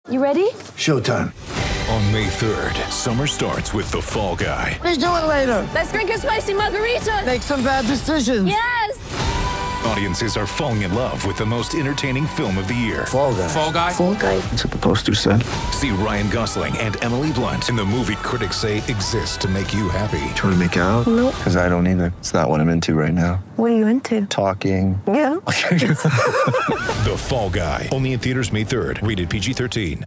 You ready? Showtime. On May 3rd, summer starts with The Fall Guy. Let's do it later. Let's drink a spicy margarita. Make some bad decisions. Yes! Audiences are falling in love with the most entertaining film of the year. Fall Guy. Fall Guy? Fall Guy. That's what the poster said. See Ryan Gosling and Emily Blunt in the movie critics say exists to make you happy. Trying to make it out? Nope. Because I don't either. It's not what I'm into right now. What are you into? Talking. Yeah. The Fall Guy. Only in theaters May 3rd. Rated PG-13.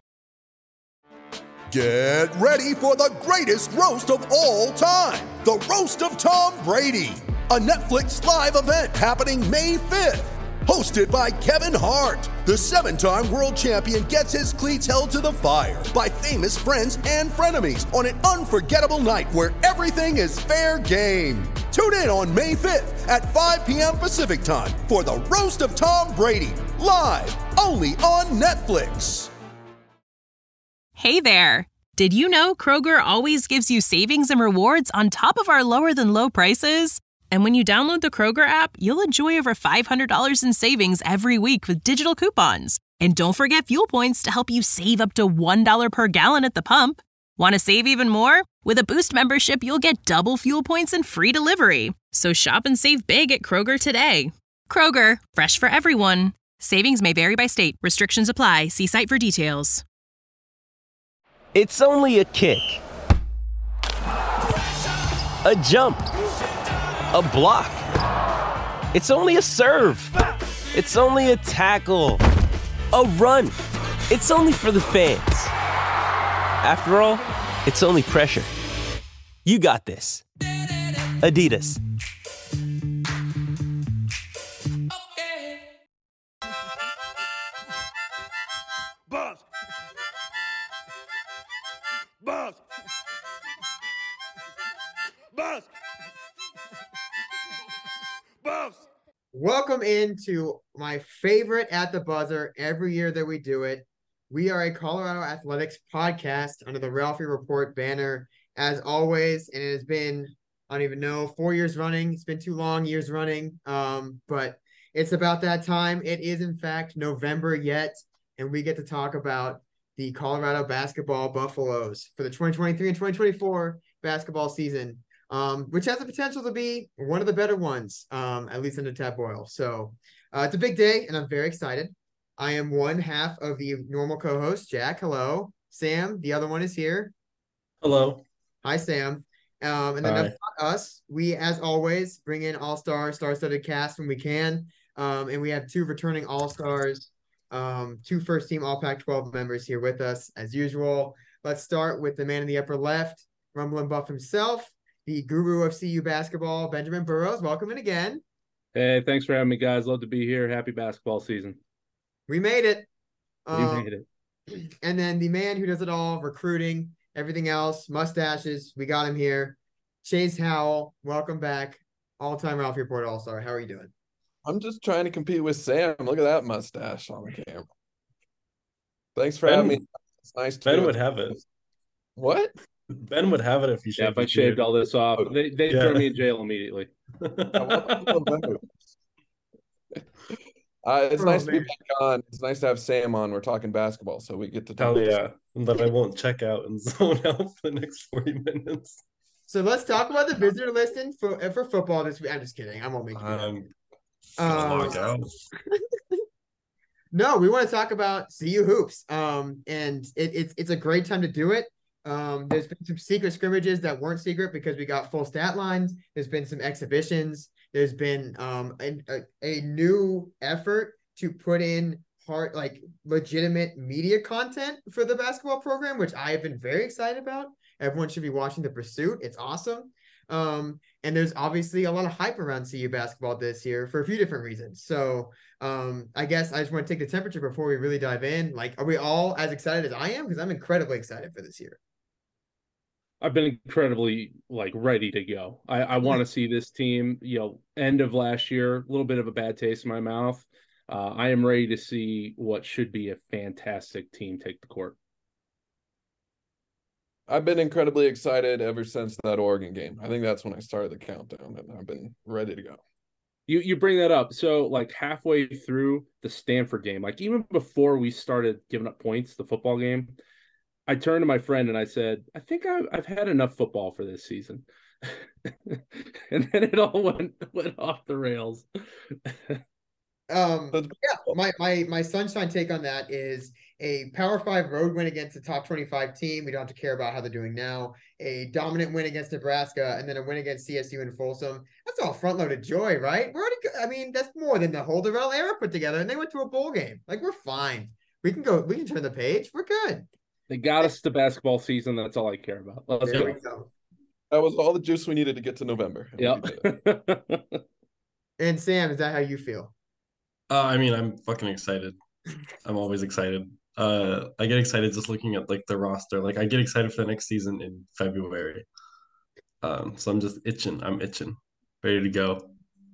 Get ready for the greatest roast of all time, the Roast of Tom Brady, a Netflix live event happening May 5th. Hosted by Kevin Hart, the 7-time world champion gets his cleats held to the fire by famous friends and frenemies on an unforgettable night where everything is fair game. Tune in on May 5th at 5 p.m. Pacific time for the Roast of Tom Brady, live only on Netflix. Hey there! Did you know Kroger always gives you savings and rewards on top of our lower-than-low prices? And when you download the Kroger app, you'll enjoy over $500 in savings every week with digital coupons. And don't forget fuel points to help you save up to $1 per gallon at the pump. Want to save even more? With a Boost membership, you'll get double fuel points and free delivery. So shop and save big at Kroger today. Kroger, fresh for everyone. Savings may vary by state. Restrictions apply. See site for details. It's only a kick, a jump, a block. It's only a serve. It's only a tackle, a run. It's only for the fans. After all, it's only pressure. You got this. Adidas. Buzz! Buzz! Buzz! Welcome into my favorite At the Buzzer every year that we do it. We are a Colorado Athletics podcast under the Ralphie Report banner, as always, and it has been, I don't even know, 4 years running. It's been too long, years running, but it's about that time. It is, in fact, November yet, and we get to talk about the Colorado basketball Buffaloes for the 2023 and 2024 basketball season, which has the potential to be one of the better ones, at least under Ted Boyle. So it's a big day, and I'm very excited. I am one half of the normal co-host, Jack. Hello. Sam, the other one is here. Hello. Hi, Sam. And then that's not us. We, as always, bring in all-star, star-studded cast when we can. And we have two returning all-stars, two first-team All-Pac-12 members here with us, as usual. Let's start with the man in the upper left, Rumble Buff himself, the guru of CU basketball, Benjamin Burrows. Welcome in again. Hey, thanks for having me, guys. Love to be here. Happy basketball season. We made it. We made it. And then the man who does it all, recruiting, everything else, mustaches, we got him here. Chase Howell, welcome back. All-time Ralphie Report All-Star. How are you doing? I'm just trying to compete with Sam. Look at that mustache on the camera. Thanks for having me. It's nice to Ben would have it. What? Ben would have it if you shaved. Yeah, if I shaved all this off, they throw me in jail immediately. It's nice to be back on. It's nice to have Sam on. We're talking basketball, so we get to talk. Hell yeah. And then I won't check out and zone out for the next 40 minutes. So let's talk about the visitor listing for football this week. I'm just kidding. I won't make you No, we want to talk about CU hoops. And it's a great time to do it. There's been some secret scrimmages that weren't secret because we got full stat lines. There's been some exhibitions. There's been a new effort to put in legitimate media content for the basketball program, which I have been very excited about. Everyone should be watching The Pursuit. It's awesome. And there's obviously a lot of hype around CU basketball this year for a few different reasons. So I guess I just want to take the temperature before we really dive in. Like, are we all as excited as I am? Because I'm incredibly excited for this year. I've been incredibly ready to go. I want to see this team, end of last year, a little bit of a bad taste in my mouth. I am ready to see what should be a fantastic team take the court. I've been incredibly excited ever since that Oregon game. I think that's when I started the countdown, and I've been ready to go. You bring that up. So like halfway through the Stanford game, like even before we started giving up points, the football game, I turned to my friend and I said, I think I've had enough football for this season. And then it all went off the rails. My sunshine take on that is a Power 5 road win against a top 25 team. We don't have to care about how they're doing now. A dominant win against Nebraska, and then a win against CSU and Folsom. That's all front-loaded joy, right? I mean, that's more than the whole Darrell era put together, and they went to a bowl game. Like, we're fine. We can turn the page. We're good. They got us to basketball season. That's all I care about. Let's go. That was all the juice we needed to get to November. Yep. And Sam, is that how you feel? I mean, I'm fucking excited. I'm always excited. I get excited just looking at like the roster. Like I get excited for the next season in February. So I'm just itching. I'm itching, ready to go.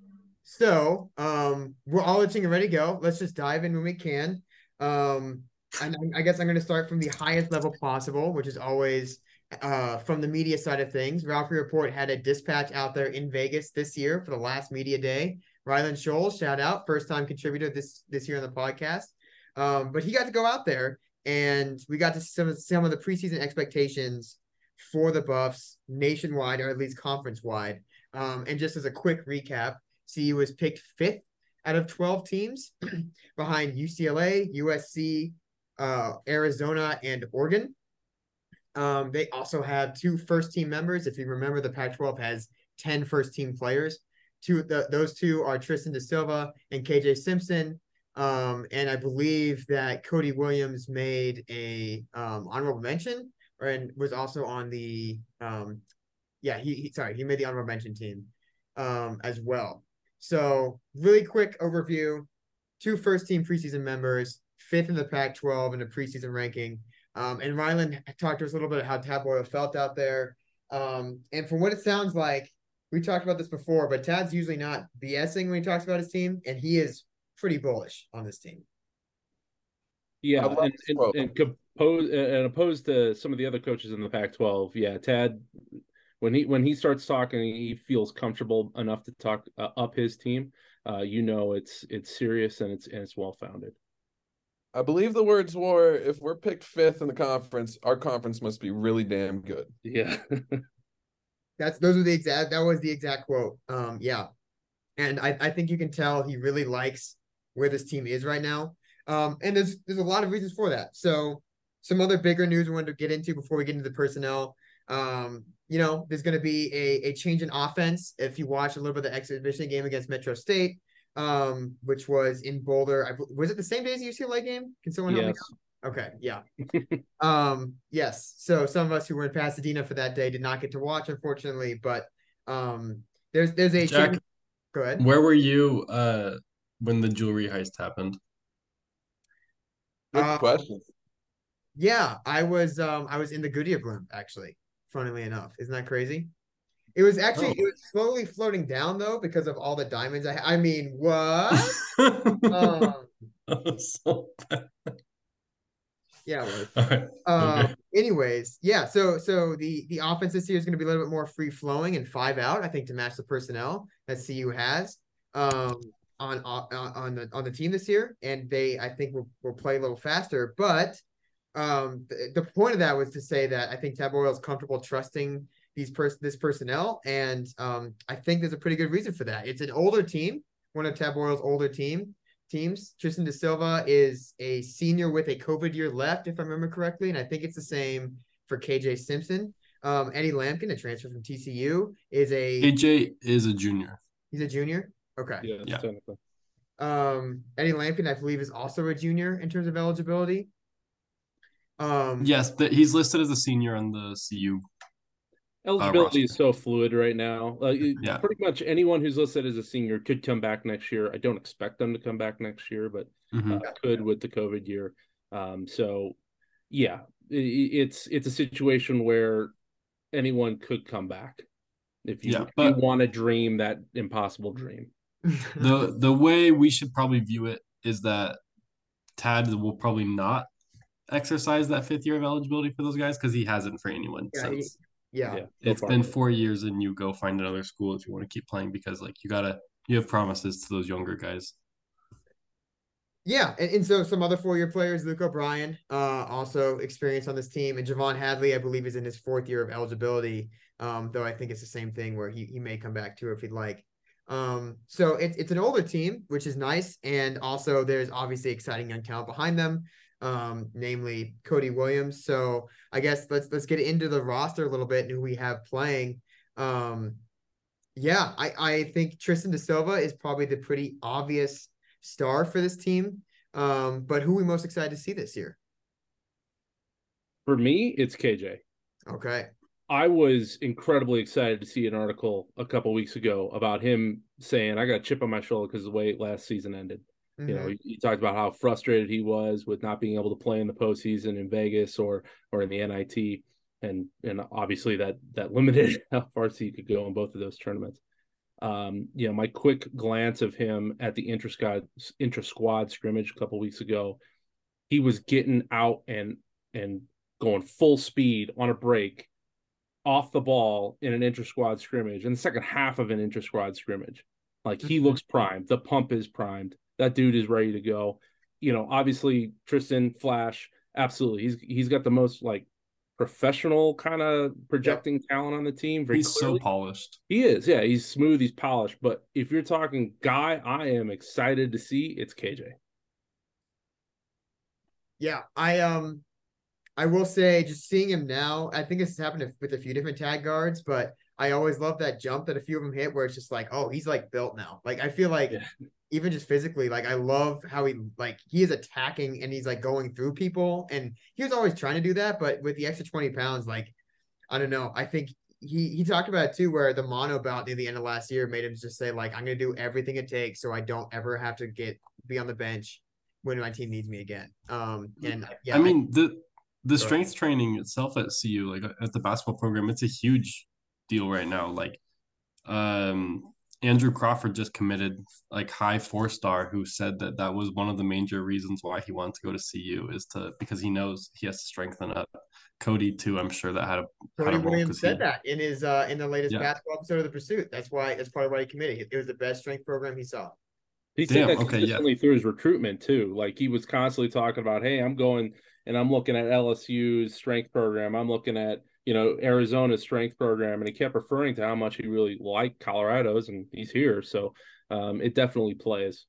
So, we're all itching and ready to go. Let's just dive in when we can. And I guess I'm going to start from the highest level possible, which is always from the media side of things. Ralphie Report had a dispatch out there in Vegas this year for the last media day. Ryland Scholes, shout out, first time contributor this year on the podcast. But he got to go out there, and we got to see some of the preseason expectations for the Buffs nationwide, or at least conference wide. And just as a quick recap, CU was picked 5th out of 12 teams behind UCLA, USC, Arizona, and Oregon. They also have 2 first-team members. If you remember, the Pac-12 has 10 first-team players. Those 2 are Tristan Da Silva and KJ Simpson. And I believe that Cody Williams made a honorable mention, and was also on the he made the honorable mention team as well. So really quick overview: 2 first-team preseason members, 5th in the Pac-12 in the preseason ranking. And Ryland talked to us a little bit about how Tad Boyle felt out there. And from what it sounds like, we talked about this before, but Tad's usually not BSing when he talks about his team, and he is pretty bullish on this team. Yeah, and opposed to some of the other coaches in the Pac-12, yeah, Tad, when he starts talking, he feels comfortable enough to talk up his team. It's serious and it's well founded. I believe the words were, if we're picked 5th in the conference, our conference must be really damn good. Yeah. That was the exact quote. Yeah. And I think you can tell he really likes where this team is right now. And there's a lot of reasons for that. So some other bigger news we wanted to get into before we get into the personnel. There's going to be a change in offense. If you watch a little bit of the exhibition game against Metro State, which was in Boulder. Was it the same day as the UCLA game? Can someone help me out? Okay, yeah. Yes. So some of us who were in Pasadena for that day did not get to watch, unfortunately. But there's a Jack, change. Go ahead. Where were you when the jewelry heist happened? Good question. Yeah, I was in the Goodyear blimp, actually, funnily enough. Isn't that crazy? It was actually it was slowly floating down though because of all the diamonds I mean, what? So bad. Yeah, it was. Right. Okay. Anyways, yeah, so the offense this year is going to be a little bit more free flowing and 5 out, I think, to match the personnel that CU has on the team this year, and I think will play a little faster. But the point of that was to say that I think Tad Boyle is comfortable trusting this personnel, and I think there's a pretty good reason for that. It's an older team, one of Tad Boyle's older teams. Tristan Da Silva is a senior with a COVID year left, if I remember correctly, and I think it's the same for KJ Simpson. Eddie Lampkin, a transfer from TCU, KJ is a junior. He's a junior? Okay. Yeah. Eddie Lampkin, I believe, is also a junior in terms of eligibility. Yes, he's listed as a senior on the CU. Eligibility is so fluid right now. Yeah. Pretty much anyone who's listed as a senior could come back next year. I don't expect them to come back next year, but could with the COVID year. So, yeah, it's a situation where anyone could come back if you want to dream that impossible dream. The way we should probably view it is that Tad will probably not exercise that 5th year of eligibility for those guys because he hasn't for anyone since. Yeah. It's been 4 years, and you go find another school if you want to keep playing, because like you gotta You have promises to those younger guys. Yeah, and so some other 4-year players, Luke O'Brien, also experienced on this team, and Javon Hadley, I believe, is in his 4th year of eligibility. Though I think it's the same thing where he may come back to it if he'd like. So it's an older team, which is nice, and also there's obviously exciting young talent behind them, namely Cody Williams. So I guess let's get into the roster a little bit and who we have playing. Yeah, I think Tristan Da Silva is probably the pretty obvious star for this team. But who are we most excited to see this year? For me, it's KJ. Okay. I was incredibly excited to see an article a couple weeks ago about him saying, I got a chip on my shoulder because of the way last season ended. Mm-hmm. You know, he talked about how frustrated he was with not being able to play in the postseason in Vegas or in the NIT. And obviously that limited how far he could go in both of those tournaments. My quick glance of him at the intra-squad scrimmage a couple weeks ago, he was getting out and going full speed on a break off the ball in an intra-squad scrimmage, in the second half of an intra-squad scrimmage. Like, he looks primed. The pump is primed. That dude is ready to go. You know, obviously Tristan Flash, absolutely. He's got the most like professional kind of projecting talent on the team. He's clearly so polished. He is. Yeah, he's smooth. He's polished. But if you're talking guy I am excited to see, it's KJ. Yeah, I will say, just seeing him now, I think this has happened with a few different tag guards, but I always love that jump that a few of them hit where it's just like, oh, he's like built now. Like, I feel like even just physically, like, I love how he is attacking and he's like going through people, and he was always trying to do that, but with the extra 20 pounds, like, I don't know. I think he talked about it too, where the mono bout near the end of last year made him just say, like, I'm going to do everything it takes so I don't ever have to be on the bench when my team needs me again. The strength training itself at CU, like at the basketball program, it's a huge deal right now. Like, Andrew Crawford just committed, like, high 4-star, who said that was one of the major reasons why he wanted to go to CU because he knows he has to strengthen up. Cody too, I'm sure that had a Cody Williams said that in his in the latest basketball episode of The Pursuit. That's probably why he committed. It was the best strength program he saw. He said that consistently through his recruitment too. Like, he was constantly talking about, hey, I'm going and I'm looking at LSU's strength program. I'm looking at, Arizona's strength program. And he kept referring to how much he really liked Colorado's, and he's here. So it definitely plays.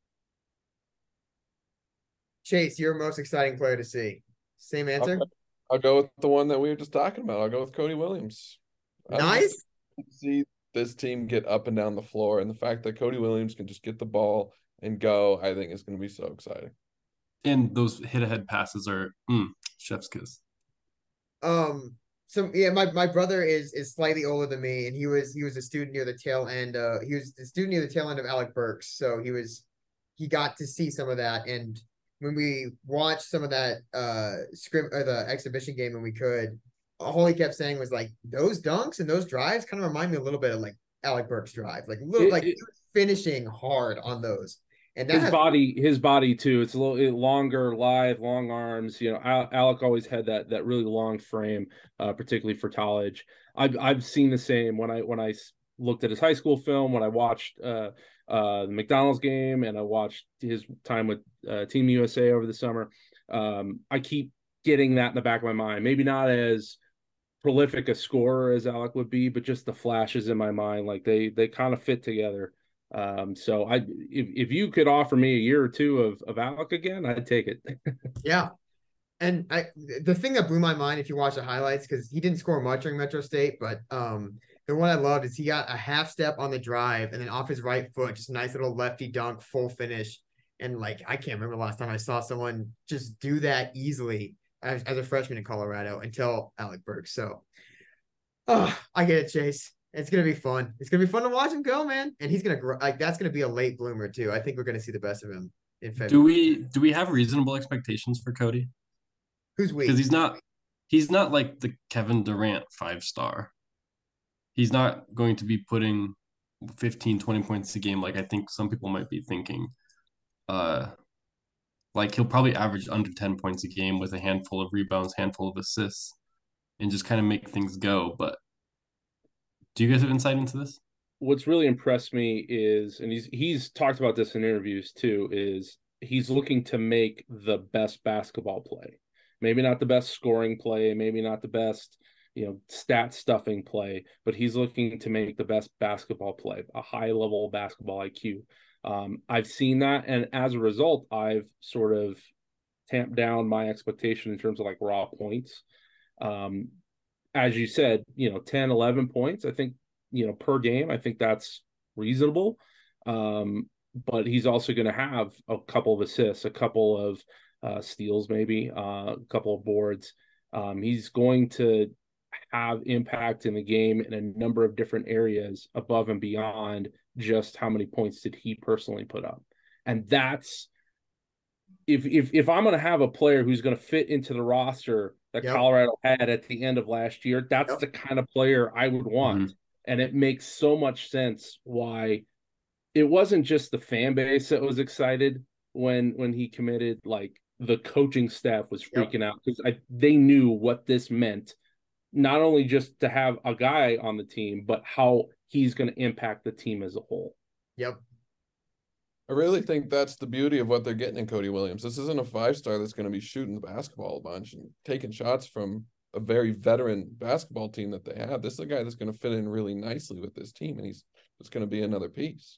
Chase, your most exciting player to see. Same answer? I'll go with the one that we were just talking about. I'll go with Cody Williams. Nice. See this team get up and down the floor, and the fact that Cody Williams can just get the ball and go, I think is going to be so exciting. And those hit-ahead passes are chef's kiss. So yeah, my brother is slightly older than me, and he was a student near the tail end. He was the student near the tail end of Alec Burks, so he got to see some of that. And when we watched some of that the exhibition game when we could, all he kept saying was, like, those dunks and those drives kind of remind me a little bit of like Alec Burks' drive, like he was finishing hard on those. And his body too. It's a little longer, lithe, long arms. Alec always had that really long frame, particularly for college. I've seen the same when I looked at his high school film, when I watched the McDonald's game, and I watched his time with Team USA over the summer. I keep getting that in the back of my mind. Maybe not as prolific a scorer as Alec would be, but just the flashes in my mind, like they kind of fit together. So if you could offer me a year or two of Alec again, I'd take it. Yeah. And the thing that blew my mind, if you watch the highlights, because he didn't score much during Metro State, but the one I loved is he got a half step on the drive and then off his right foot, just a nice little lefty dunk, full finish. And like, I can't remember the last time I saw someone just do that easily as a freshman in Colorado until Alec Burks. So I get it, Chase. It's going to be fun. It's going to be fun to watch him go, man. And he's going to grow. Like, that's going to be a late bloomer too. I think we're going to see the best of him in February. Do we have reasonable expectations for Cody? Who's we? Because he's not like the Kevin Durant 5-star. He's not going to be putting 15, 20 points a game like I think some people might be thinking. Like, he'll probably average under 10 points a game with a handful of rebounds, handful of assists, and just kind of make things go. But do you guys have insight into this? what's really impressed me is, and he's talked about this in interviews too, is he's looking to make the best basketball play. Maybe not the best scoring play, maybe not the best, stat stuffing play, but he's looking to make the best basketball play, a high level basketball IQ. I've seen that, and as a result, I've sort of tamped down my expectation in terms of like raw points. As you said, 10, 11 points, I think, per game, I think that's reasonable. But he's also going to have a couple of assists, a couple of steals, maybe a couple of boards. He's going to have impact in the game in a number of different areas above and beyond just how many points did he personally put up. And that's, if I'm going to have a player who's going to fit into the roster that Colorado had at the end of last year, that's the kind of player I would want. Mm-hmm. And it makes so much sense why it wasn't just the fan base that was excited when he committed. Like, the coaching staff was freaking out because they knew what this meant, not only just to have a guy on the team, but how he's going to impact the team as a whole. Yep. I really think that's the beauty of what they're getting in Cody Williams. This isn't a 5-star that's going to be shooting the basketball a bunch and taking shots from a very veteran basketball team that they have. This is a guy that's going to fit in really nicely with this team, and he's just going to be another piece.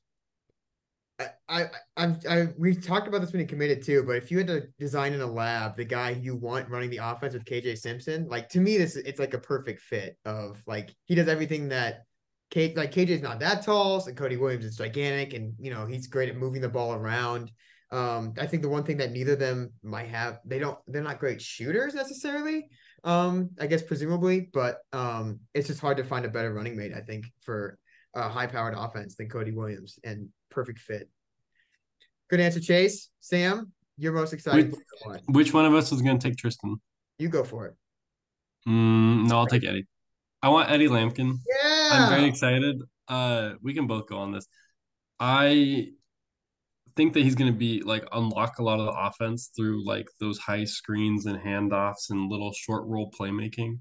We've talked about this when he committed too, but if you had to design in a lab the guy you want running the offense with KJ Simpson, like, to me, it's like a perfect fit of, like, he does everything that KJ's not that tall, so Cody Williams is gigantic, and he's great at moving the ball around. I think the one thing that neither of them might have, they're not great shooters necessarily. I guess presumably, but it's just hard to find a better running mate, I think, for a high-powered offense than Cody Williams, and perfect fit. Good answer, Chase. Sam, you're most excited. Which one of us is going to take Tristan? You go for it. No, I'll take Eddie. I want Eddie Lampkin. Yeah, I'm very excited. We can both go on this. I think that he's going to be unlock a lot of the offense through those high screens and handoffs and little short roll playmaking.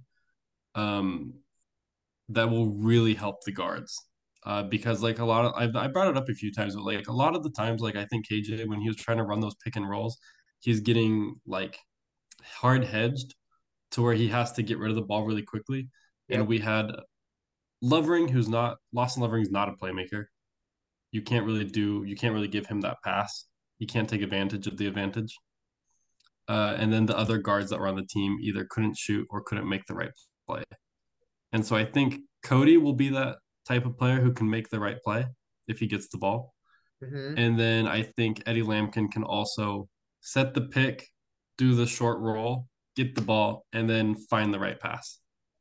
That will really help the guards. Because a lot of I brought it up a few times, but a lot of the times, I think KJ, when he was trying to run those pick and rolls, he's getting hard hedged to where he has to get rid of the ball really quickly. Yep. And we had Lovering, Lawson Lovering's not a playmaker. You can't really give him that pass. He can't take advantage of the advantage. And then the other guards that were on the team either couldn't shoot or couldn't make the right play. And so I think Cody will be that type of player who can make the right play if he gets the ball. Mm-hmm. And then I think Eddie Lampkin can also set the pick, do the short roll, get the ball, and then find the right pass.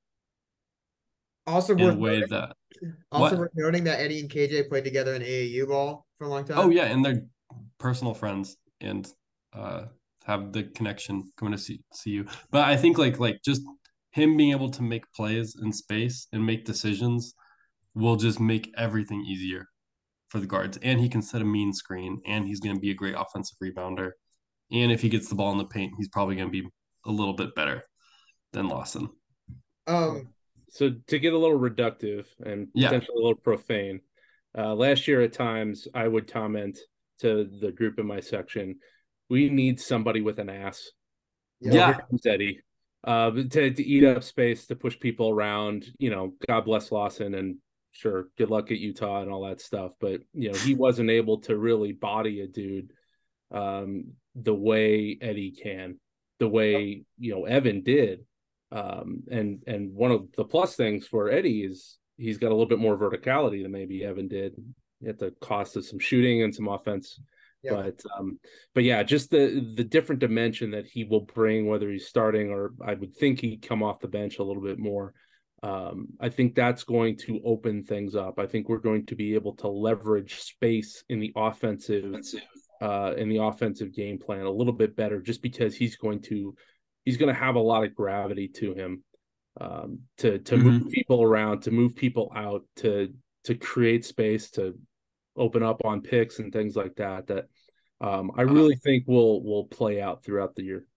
Also worth noting that Eddie and KJ played together in AAU ball for a long time. Oh yeah, and they're personal friends and have the connection coming to see you. But I think just him being able to make plays in space and make decisions will just make everything easier for the guards. And he can set a mean screen, and he's going to be a great offensive rebounder. And if he gets the ball in the paint, he's probably going to be a little bit better than Lawson. So to get a little reductive and potentially a little profane, last year at times I would comment to the group in my section, we need somebody with an ass. Yeah. Here comes Eddie. To eat up space, to push people around, God bless Lawson, and sure, good luck at Utah and all that stuff. But, he wasn't able to really body a dude the way Eddie can, the way, Evan did. And one of the plus things for Eddie is he's got a little bit more verticality than maybe Evan did at the cost of some shooting and some offense. Yep. But yeah, just the different dimension that he will bring, whether he's starting or I would think he'd come off the bench a little bit more. I think that's going to open things up. I think we're going to be able to leverage space in the offensive game plan a little bit better, just because he's going to have a lot of gravity to him, to move people around, to move people out, to create space, to open up on picks and things like that. That I really think will play out throughout the year.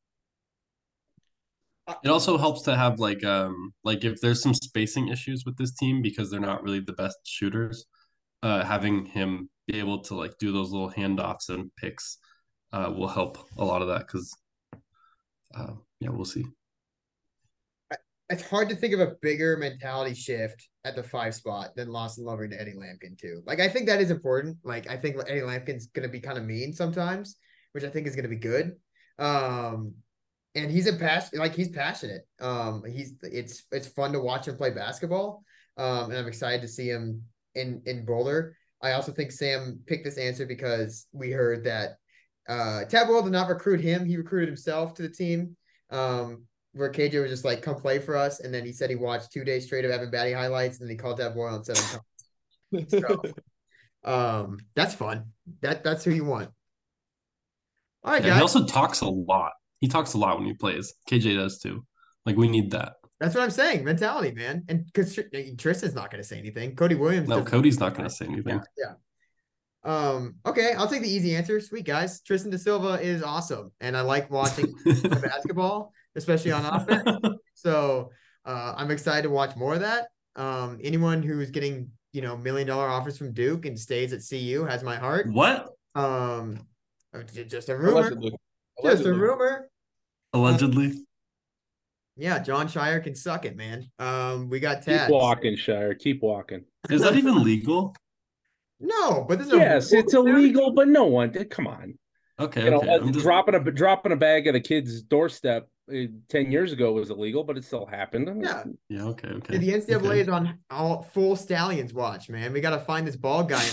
It also helps to have if there's some spacing issues with this team because they're not really the best shooters. having him be able to like do those little handoffs and picks will help a lot of that because yeah, we'll see. It's hard to think of a bigger mentality shift at the 5 spot than Lawson Lovering to Eddie Lampkin too. Like I think that is important. Like I think Eddie Lampkin's gonna be kind of mean sometimes, which I think is gonna be good. And he's he's passionate. It's fun to watch him play basketball. And I'm excited to see him in Boulder. I also think Sam picked this answer because we heard that Tad Boyle did not recruit him. He recruited himself to the team. Where KJ was just like, come play for us. And then he said he watched 2 days straight of Evan Batty highlights, and then he called Tad Boyle and said, I'm coming. So, that's fun. That's who you want. All right, guys. He also talks a lot. He talks a lot when he plays. KJ does too. Like we need that. That's what I'm saying. Mentality, man. And because Tristan's not going to say anything. Cody Williams. No, Cody's not going to say anything. Yeah. Okay, I'll take the easy answer. Sweet, guys. Tristan Da Silva is awesome. And I like watching basketball, especially on offense. So I'm excited to watch more of that. Anyone who's getting, $1 million offers from Duke and stays at CU has my heart. What? Just a rumor. Allegedly. Just a rumor. Allegedly. Yeah, John Shire can suck it, man. We got Tad. Keep walking, Shire. Keep walking. Is that even legal? No, but this is it's illegal, but no one. Come on. Okay. Dropping a bag at a kid's doorstep 10 years ago was illegal, but it still happened. Yeah. Okay. The NCAA is on all full Stallions watch, man. We got to find this bald guy.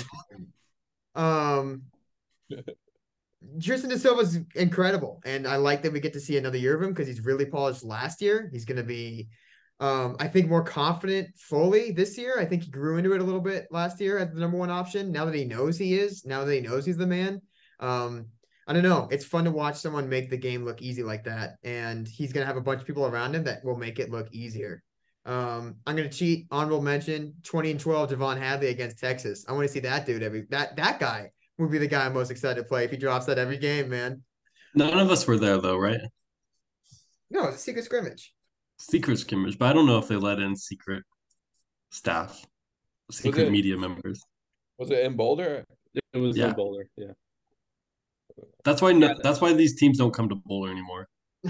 Tristan Da Silva's incredible, and I like that we get to see another year of him because he's really polished last year. He's going to be, I think, more confident fully this year. I think he grew into it a little bit last year as the number 1 option. Now that he knows he's the man. I don't know. It's fun to watch someone make the game look easy like that, and he's going to have a bunch of people around him that will make it look easier. I'm going to cheat. Honorable mention, 20-12 Javon Hadley against Texas. I want to see that dude that guy would be the guy I'm most excited to play if he drops that every game, man. None of us were there though, right? No, it's a secret scrimmage. Secret scrimmage, but I don't know if they let in secret staff, secret media members. Was it in Boulder? It was in Boulder, yeah. That's why these teams don't come to Boulder anymore.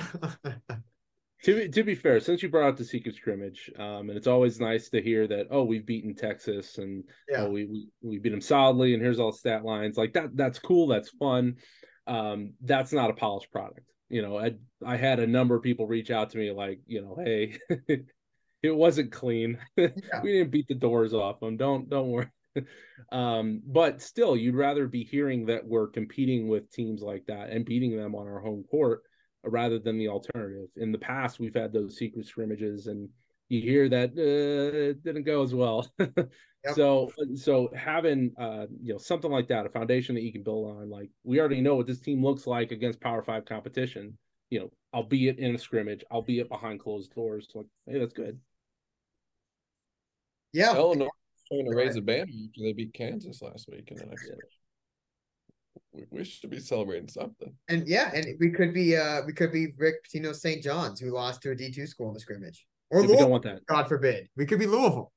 To be fair, since you brought up the secret scrimmage, and it's always nice to hear that, we've beaten Texas and we beat them solidly, and here's all the stat lines. Like that's cool, that's fun. That's not a polished product. I had a number of people reach out to me like, hey, it wasn't clean. We didn't beat the doors off them. Don't worry. But still, you'd rather be hearing that we're competing with teams like that and beating them on our home court rather than the alternative. In the past, we've had those secret scrimmages, and you hear that it didn't go as well. Yep. So having something like that, a foundation that you can build on, like we already know what this team looks like against Power 5 competition. Albeit in a scrimmage, albeit behind closed doors. Like, hey, that's good. Yeah, Illinois trying to raise a banner after they beat Kansas last week in the next week. We should be celebrating something. And we could be Rick Pitino St. John's, who lost to a D2 school in the scrimmage. Or Louisville, we don't want that. God forbid. We could be Louisville.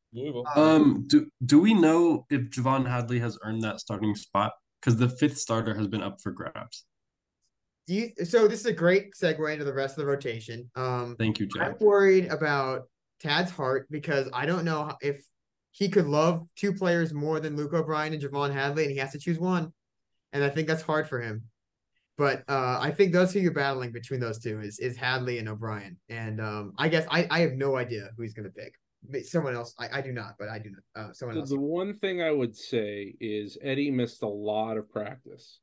Do we know if Javon Hadley has earned that starting spot? Because the 5th starter has been up for grabs. So this is a great segue into the rest of the rotation. Thank you, Jack. I'm worried about Tad's heart because I don't know if he could love 2 players more than Luke O'Brien and Javon Hadley, and he has to choose one. And I think that's hard for him. But I think those who you're battling between those two is Hadley and O'Brien. And I guess I have no idea who he's going to pick. Someone else. I do not, but I do not. Someone else. The one thing I would say is Eddie missed a lot of practice.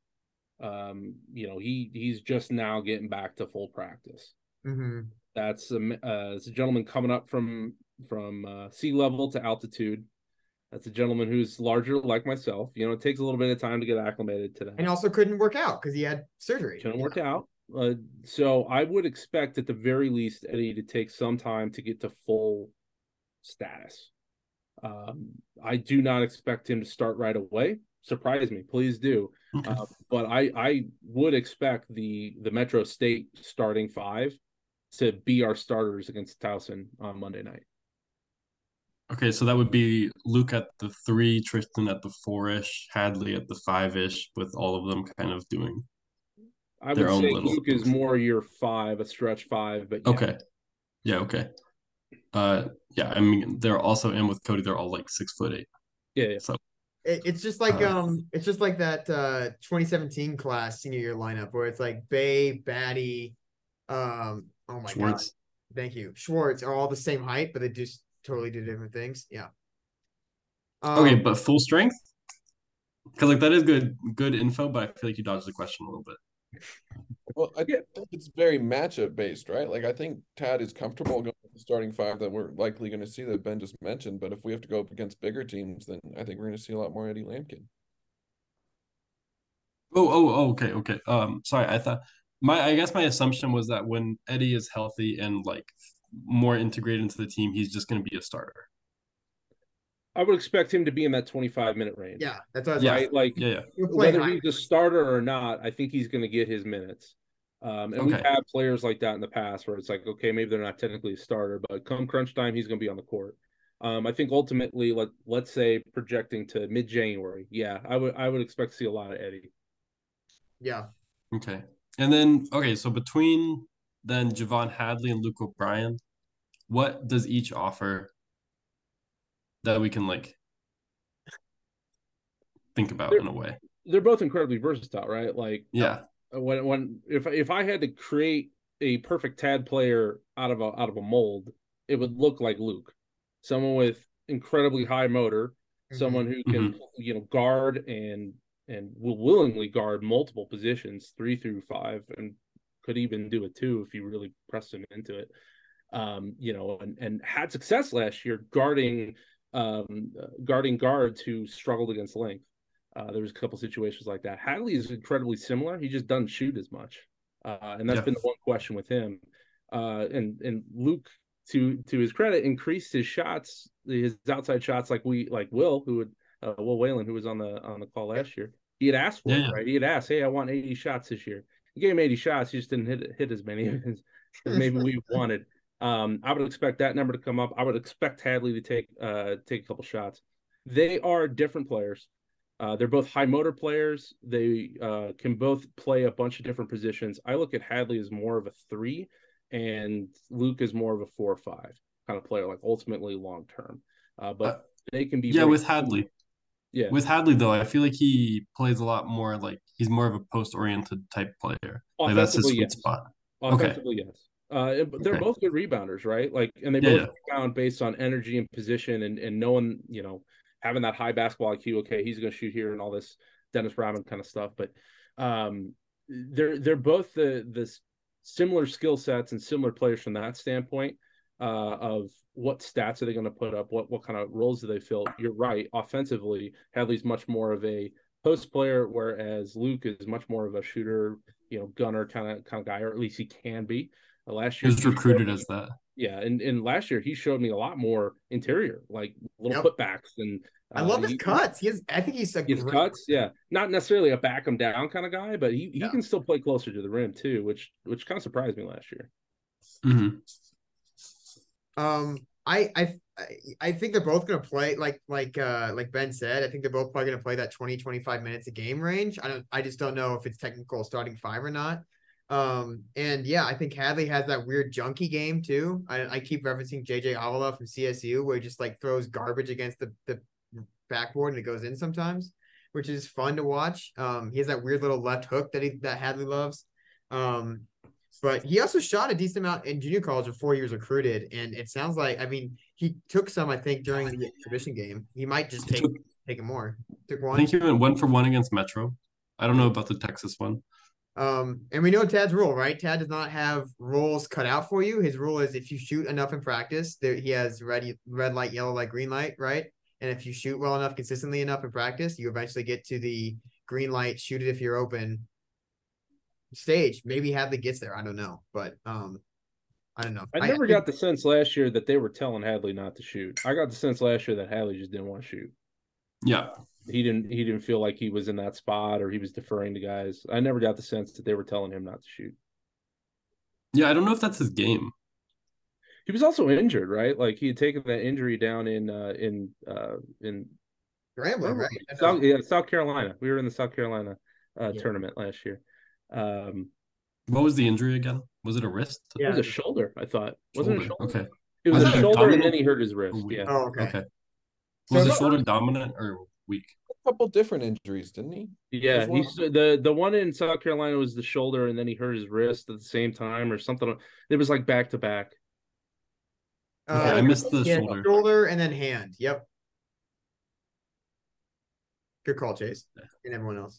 He's just now getting back to full practice. Mm-hmm. That's it's a gentleman coming up from sea level to altitude. That's a gentleman who's larger, like myself. It takes a little bit of time to get acclimated to that. And also couldn't work out because he had surgery. Couldn't work out. So I would expect at the very least Eddie to take some time to get to full status. I do not expect him to start right away. Surprise me, please do. But I would expect the Metro State starting 5 to be our starters against Towson on Monday night. Okay, so that would be Luke at the 3, Tristan at the 4-ish, Hadley at the 5-ish, with all of them kind of doing I their would own say little Luke is things. more your 5, a stretch 5, but yeah. Okay. Yeah, okay. Yeah, I mean they're also in with Cody, they're all like 6'8". Yeah. So It's just like that 2017 class senior year lineup where it's like Bay, Batty, oh my Schwartz. God. Thank you. Schwartz are all the same height, but they just totally do different things. Yeah. Okay, but full strength? Because like that is good info, but I feel like you dodged the question a little bit. Well, I think it's very matchup based, right? Like I think Tad is comfortable going with the starting 5 that we're likely going to see that Ben just mentioned. But if we have to go up against bigger teams, then I think we're going to see a lot more Eddie Lampkin. Okay. Sorry, I guess my assumption was that when Eddie is healthy and like more integrated into the team, he's just going to be a starter. I would expect him to be in that 25-minute range. Yeah, that's what I was right. Like, whether he's a starter or not, I think he's going to get his minutes. And we've had players like that in the past where it's like, okay, maybe they're not technically a starter, but come crunch time, he's going to be on the court. I think ultimately, let's say projecting to mid-January, I would expect to see a lot of Eddie. Yeah. Okay. And then, so between then Javon Hadley and Luke O'Brien, what does each offer that we can like think about in a way? They're both incredibly versatile, right? Like, yeah. If I had to create a perfect Tad player out of a mold, it would look like Luke, someone with incredibly high motor, someone who can guard and will willingly guard multiple positions 3 through 5 and could even do it 2 if you really pressed him into it. And had success last year guarding guards who struggled against length. There was a couple situations like that. Hadley is incredibly similar. He just doesn't shoot as much. And that's been the one question with him. And Luke, to his credit, increased his shots, his outside shots like Will Whalen, who was on the call last year. He had asked for it, right? He had asked, hey, I want 80 shots this year. He gave him 80 shots. He just didn't hit as many as maybe we wanted. I would expect that number to come up. I would expect Hadley to take a couple shots. They are different players. They're both high motor players. They can both play a bunch of different positions. I look at Hadley as more of a 3, and Luke is more of a 4 or 5 kind of player, like ultimately long term. But they can be with Hadley. Yeah, with Hadley though, I feel like he plays a lot more like he's more of a post-oriented type player. Like that's his sweet spot. Offensively, yes. They're both good rebounders, right? Like, and they both rebound based on energy and position and knowing, having that high basketball IQ. Okay, he's going to shoot here and all this Dennis Rodman kind of stuff. But they're both the similar skill sets and similar players from that standpoint of what stats are they going to put up, what kind of roles do they fill. You're right. Offensively, Hadley's much more of a post player, whereas Luke is much more of a shooter, gunner kind of guy, or at least he can be. Last year he was recruited as that. Yeah, and last year he showed me a lot more interior, like little putbacks, and I love his cuts. I think he's his cuts. Yeah, not necessarily a back him down kind of guy, but he can still play closer to the rim too, which kind of surprised me last year. Mm-hmm. I think they're both going to play like Ben said. I think they're both probably going to play that 20-25 minutes a game range. I just don't know if it's technical starting 5 or not. And yeah, I think Hadley has that weird junkie game too. I keep referencing JJ Avila from CSU, where he just like throws garbage against the backboard and it goes in sometimes, which is fun to watch. He has that weird little left hook that Hadley loves. But he also shot a decent amount in junior college before he was recruited, and it sounds like he took some, I think, during the exhibition game. He might just take it more. Took one. I think he went 1 for 1 against Metro. I don't know about the Texas one. And we know Tad's rule, right? Tad does not have rules cut out for you. His rule is if you shoot enough in practice, he has red light, yellow light, green light, right? And if you shoot well enough, consistently enough in practice, you eventually get to the green light, shoot it if you're open stage. Maybe Hadley gets there. I don't know. But I don't know. I never got the sense last year that they were telling Hadley not to shoot. I got the sense last year that Hadley just didn't want to shoot. Yeah. He didn't feel like he was in that spot or he was deferring to guys. I never got the sense that they were telling him not to shoot. Yeah, I don't know if that's his game. He was also injured, right? Like he had taken that injury down in Grambling, right? South Carolina. We were in the South Carolina tournament last year. What was the injury again? Was it a wrist? It was a shoulder, I thought. Wasn't it a shoulder? Okay. It was a shoulder, dominant? and then he hurt his wrist. Yeah. Oh, okay. Okay. Was the shoulder dominant or weak? A couple different injuries, didn't he? Yeah, the one in South Carolina was the shoulder, and then he hurt his wrist at the same time, or something. It was like back to back. I missed the shoulder. Shoulder and then hand. Yep. Good call, Chase, and everyone else.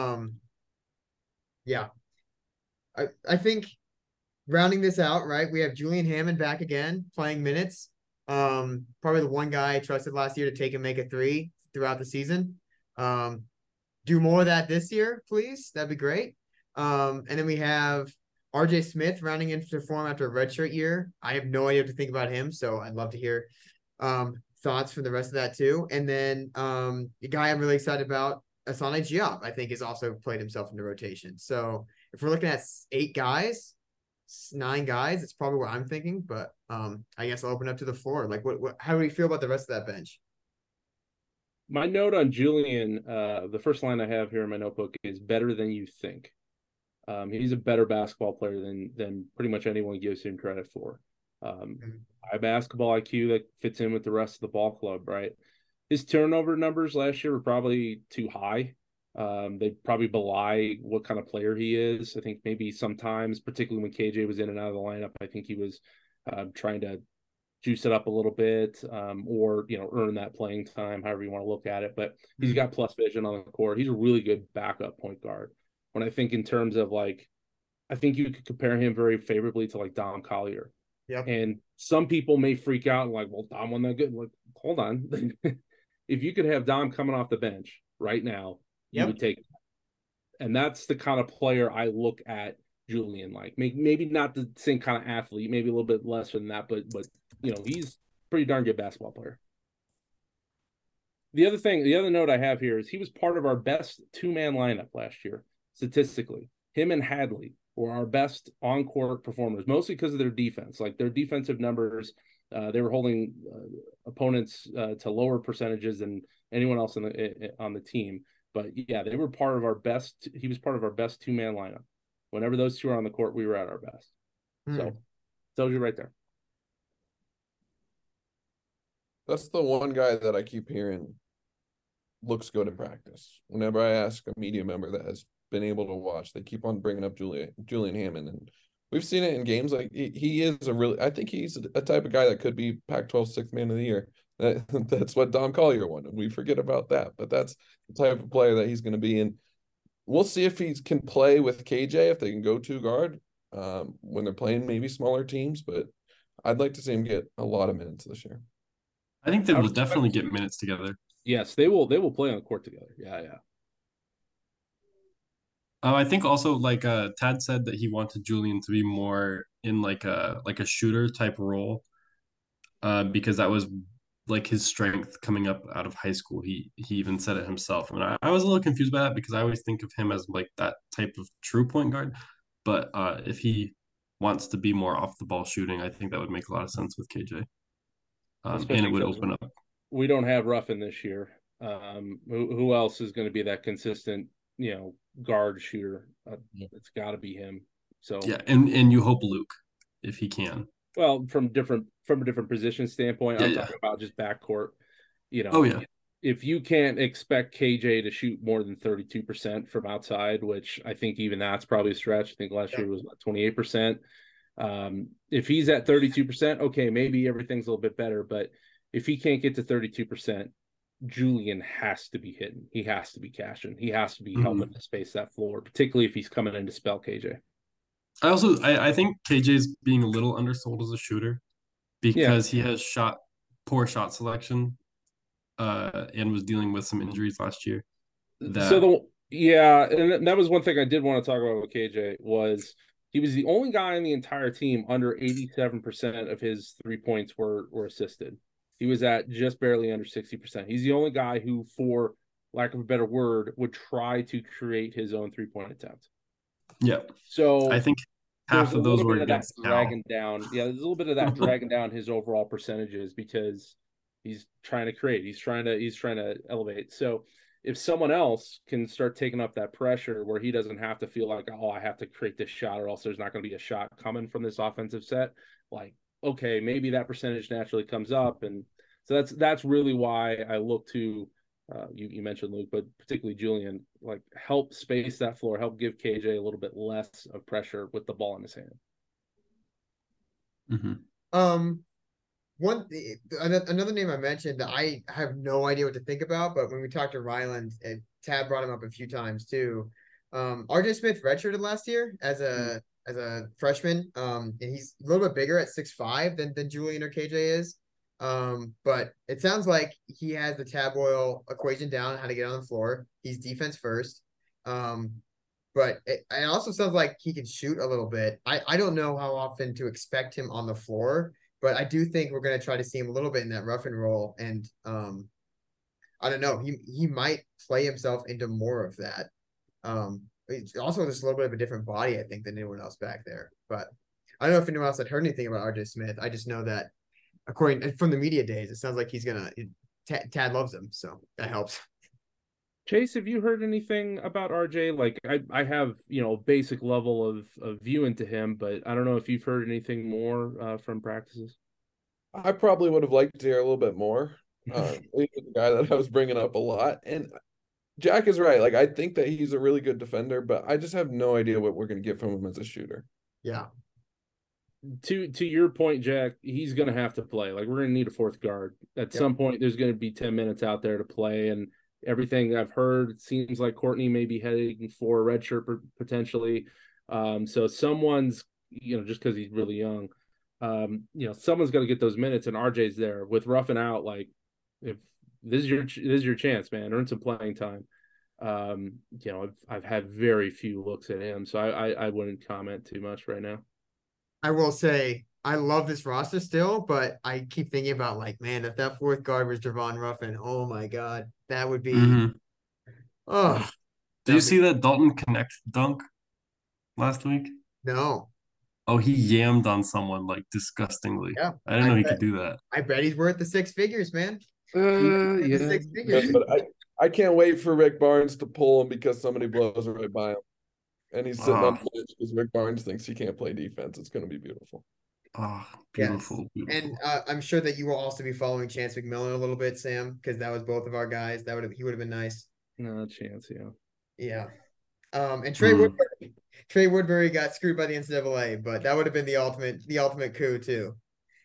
Yeah. I think rounding this out, right? We have Julian Hammond back again, playing minutes. Probably the one guy I trusted last year to take and make a three throughout the season. Do more of that this year, please. That'd be great. And then we have RJ Smith rounding into form after a redshirt year. I have no idea what to think about him, so I'd love to hear thoughts for the rest of that too. And then the guy I'm really excited about, Asante Diop, I think has also played himself into rotation. So if we're looking at 9 guys, it's probably what I'm thinking. But I guess I'll open up to the floor. Like, how do we feel about the rest of that bench? My note on Julian, the first line I have here in my notebook is better than you think. He's a better basketball player than pretty much anyone gives him credit for. High basketball IQ that fits in with the rest of the ball club, right? His turnover numbers last year were probably too high. They probably belie what kind of player he is. I think maybe sometimes, particularly when KJ was in and out of the lineup, I think he was trying to juice it up a little bit, or earn that playing time, however you want to look at it. But he's got plus vision on the court. He's a really good backup point guard. When I think in terms of I think you could compare him very favorably to Dom Collier. Yep. And some people may freak out and well, Dom wasn't that good. Like, hold on. If you could have Dom coming off the bench right now, you would take that. And that's the kind of player I look at Julian like. Maybe not the same kind of athlete, maybe a little bit less than that, but he's a pretty darn good basketball player. The other note I have here is he was part of our best 2-man lineup last year, statistically. Him and Hadley were our best on-court performers, mostly because of their defense. Like their defensive numbers, they were holding opponents to lower percentages than anyone else on the team. But yeah, they were part of our best. He was part of our best 2-man lineup. Whenever those two were on the court, we were at our best. So tells you right there. That's the one guy that I keep hearing looks good in practice. Whenever I ask a media member that has been able to watch, they keep on bringing up Julian Hammond, and we've seen it in games. Like he is I think he's a type of guy that could be Pac-12 6th man of the year. That's what Dom Collier won, and we forget about that. But that's the type of player that he's going to be. And we'll see if he can play with KJ, if they can go 2 guard when they're playing maybe smaller teams. But I'd like to see him get a lot of minutes this year. I think they will definitely get minutes together. Yes, they will. They will play on the court together. Yeah. I think also Tad said that he wanted Julian to be more in like a shooter type role, because that was his strength coming up out of high school. He even said it himself. I mean, I was a little confused by that because I always think of him as that type of true point guard. But if he wants to be more off the ball shooting, I think that would make a lot of sense with KJ. And it would open up. We don't have Ruffin this year. Who else is going to be that consistent, guard shooter? It's got to be him. So yeah, and you hope Luke, if he can. Well, from a different position standpoint, I'm talking about just backcourt. If you can't expect KJ to shoot more than 32% from outside, which I think even that's probably a stretch. I think last year was about 28%. If he's at 32%, okay, maybe everything's a little bit better. But if he can't get to 32%, Julian has to be hitting. He has to be cashing. He has to be helping to space that floor, particularly if he's coming in to spell KJ. I think KJ's being a little undersold as a shooter because he has poor shot selection, and was dealing with some injuries last year. And that was one thing I did want to talk about with KJ was he was the only guy on the entire team under 87% of his 3 points were assisted. He was at just barely under 60%. He's the only guy who, for lack of a better word, would try to create his own 3-point attempt. Yeah. So I think half of those were bit of that against Cal. dragging down. Yeah, there's a little bit of that dragging down his overall percentages because he's trying to create. He's trying to elevate. So if someone else can start taking up that pressure where he doesn't have to feel like, oh, I have to create this shot or else there's not going to be a shot coming from this offensive set, like, okay, maybe that percentage naturally comes up. And so that's really why I look to you mentioned Luke, but particularly Julian, like help space that floor, help give KJ a little bit less of pressure with the ball in his hand. Mm-hmm. Another name I mentioned that I have no idea what to think about, but when we talked to Ryland, and Tad brought him up a few times too. RJ Smith redshirted last year as a freshman, and he's a little bit bigger at 6'5" than Julian or KJ is. But it sounds like he has the Tab Oil equation down, how to get on the floor. He's defense first. But it also sounds like he can shoot a little bit. I don't know how often to expect him on the floor, but I do think we're going to try to see him a little bit in that rough and roll. And I don't know, he might play himself into more of that. It's also just a little bit of a different body, I think, than anyone else back there. But I don't know if anyone else had heard anything about RJ Smith. I just know that according from the media days, it sounds like he's gonna. Tad loves him, so that helps. Chase, have you heard anything about RJ? Like I have, basic level of view into him, but I don't know if you've heard anything more from practices. I probably would have liked to hear a little bit more. He's the guy that I was bringing up a lot, and Jack is right. Like, I think that he's a really good defender, but I just have no idea what we're going to get from him as a shooter. Yeah. To your point, Jack, he's going to have to play. Like, we're going to need a fourth guard. At some point, there's going to be 10 minutes out there to play, and everything I've heard, it seems like Courtney may be heading for a red shirt potentially. So someone's, just because he's really young, someone's got to get those minutes, and RJ's there with roughing out. Like, if this is your chance, man, earn some playing time. I've had very few looks at him, so I wouldn't comment too much right now. I will say I love this roster still, but I keep thinking about, like, man, if that fourth guard was Javon Ruffin, oh my God, that would be. Oh, did you see that Dalton Connect dunk last week? No. Oh, he yammed on someone like disgustingly. Yeah, I didn't know he could do that. I bet he's worth the six figures, man. Yeah. 6 figures. But I can't wait for Rick Barnes to pull him because somebody blows right by him. And he's sitting on the bench because Rick Barnes thinks he can't play defense. It's going to be beautiful. Oh, beautiful. Yes. And I'm sure that you will also be following Chance McMillan a little bit, Sam, because that was both of our guys. He would have been nice. No chance, yeah. Yeah. And Trey Woodbury got screwed by the NCAA, but that would have been the ultimate coup too.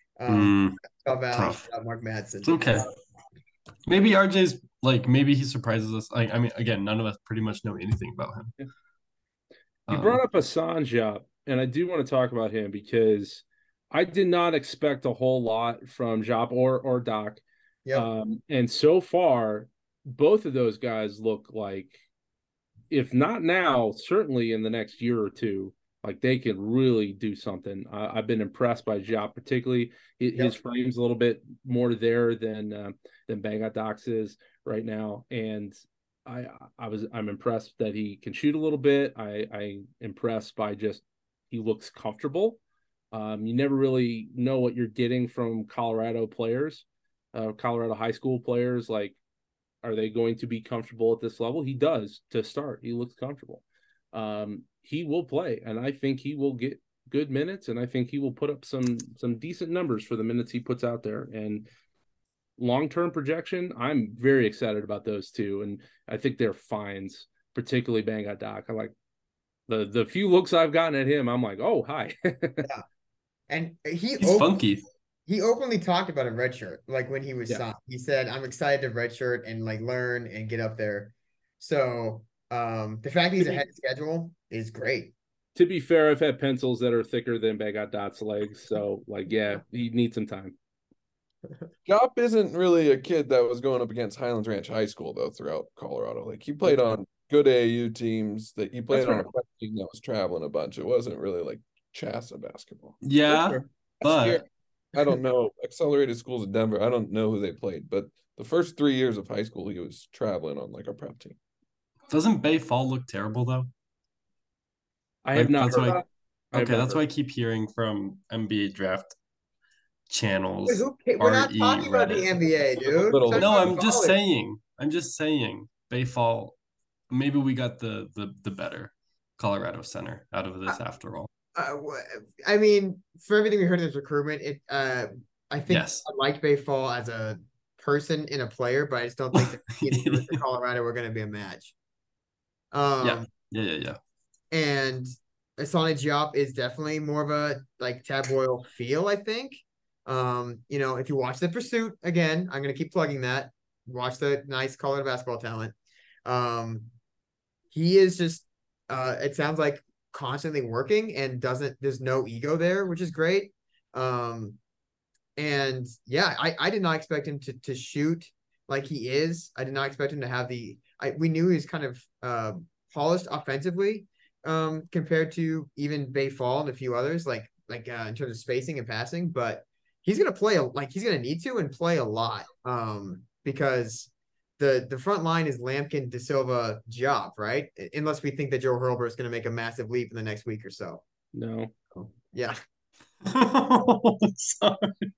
Tough. Mark Madsen. It's okay. Maybe RJ's maybe he surprises us. I mean, again, none of us pretty much know anything about him. Yeah. You brought up Hassan Diop, and I do want to talk about him because I did not expect a whole lot from Diop or Doc. Yep. And so far, both of those guys look like, if not now, certainly in the next year or two, like they can really do something. I've been impressed by Diop, particularly his frame's a little bit more there than Bangkok Doc's is right now, and I'm impressed that he can shoot a little bit. I'm impressed by just he looks comfortable. You never really know what you're getting from Colorado players, Colorado high school players. Like, are they going to be comfortable at this level? He does to start. He looks comfortable. He will play, and I think he will get good minutes, and I think he will put up some decent numbers for the minutes he puts out there. And long-term projection, I'm very excited about those two, and I think they're fines, particularly Bangkok Doc. I like the few looks I've gotten at him. I'm like, oh, hi. Yeah. And he's funky. He openly talked about a redshirt, like when he was signed. He said, I'm excited to redshirt and learn and get up there. So the fact he's ahead of schedule is great. To be fair, I've had pencils that are thicker than Bangkok Doc's legs. So he needs some time. Diop isn't really a kid that was going up against Highlands Ranch High School, though, throughout Colorado. Like, he played on good AAU teams. That he played on a team that was traveling a bunch. It wasn't really like Chassa basketball. Yeah, but I don't know. Accelerated Schools in Denver, I don't know who they played, but the first 3 years of high school, he was traveling on like a prep team. Doesn't Bay Fall look terrible though? I have not heard that. Okay, that's what I keep hearing from NBA draft channels. We're not talking about the NBA, dude. No, I'm just saying. Bayfall, maybe we got the better Colorado center out of this after all. I mean, for everything we heard in this recruitment, I think yes. I like Bayfall as a person and a player, but I just don't think that the Colorado were going to be a match. Yeah. And Sonny Diop is definitely more of a like Tad Boyle feel, I think. If you watch The Pursuit, again, I'm going to keep plugging that. Watch the nice Colorado basketball talent. He is just, it sounds like constantly working and there's no ego there, which is great. And yeah, I did not expect him to shoot like he is. I did not expect him to have we knew he was kind of polished offensively compared to even Bayfall and a few others, like in terms of spacing and passing, but he's going to play he's going to need to and play a lot because the front line is Lampkin, De Silva, Diop, right? Unless we think that Joe Hurlbert is going to make a massive leap in the next week or so. No. Yeah. Sorry.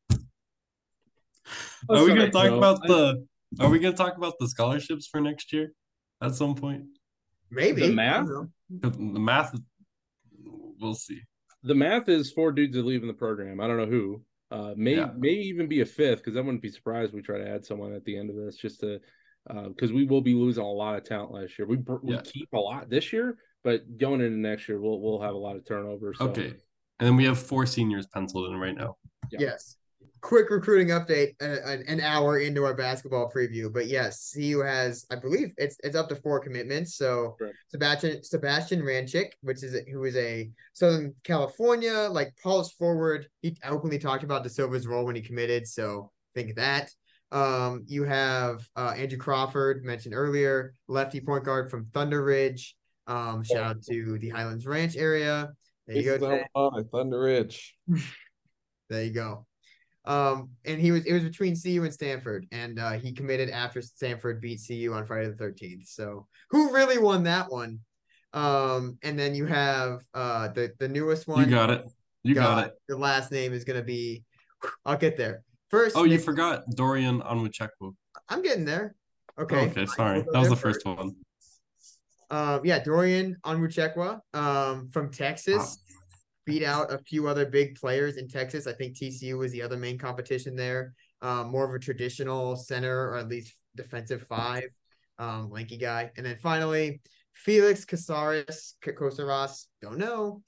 Are we going to talk about the scholarships for next year at some point? Maybe. The math? The math, we'll see. The math is 4 dudes are leaving the program. I don't know who. May even be a fifth, because I wouldn't be surprised if we try to add someone at the end of this just to because we will be losing a lot of talent last year. We keep a lot this year, but going into next year, we'll have a lot of turnover. So. Okay. And then we have 4 seniors penciled in right now. Yeah. Yes. Quick recruiting update an hour into our basketball preview. But yes, CU has, I believe it's up to 4 commitments. So correct. Sebastian Ranchik, who is a Southern California, like polished forward. He openly talked about De Silva's role when he committed. So think that. You have Andrew Crawford, mentioned earlier, lefty point guard from Thunder Ridge. Shout out to the Highlands Ranch area. There you go. Thunder Ridge. There you go. And it was between CU and Stanford, and he committed after Stanford beat CU on Friday the 13th. So who really won that one? And then you have the newest one. You got it. You got it. The last name is gonna be. I'll get there. First. Oh, you forgot Dorian Onwuchekwu. I'm getting there. Okay. Okay, sorry. That was the first one. Dorian Onwuchekwu from Texas. Beat out a few other big players in Texas. I think TCU was the other main competition there. More of a traditional center, or at least defensive 5, lanky guy. And then finally, Felix Kosaras, don't know,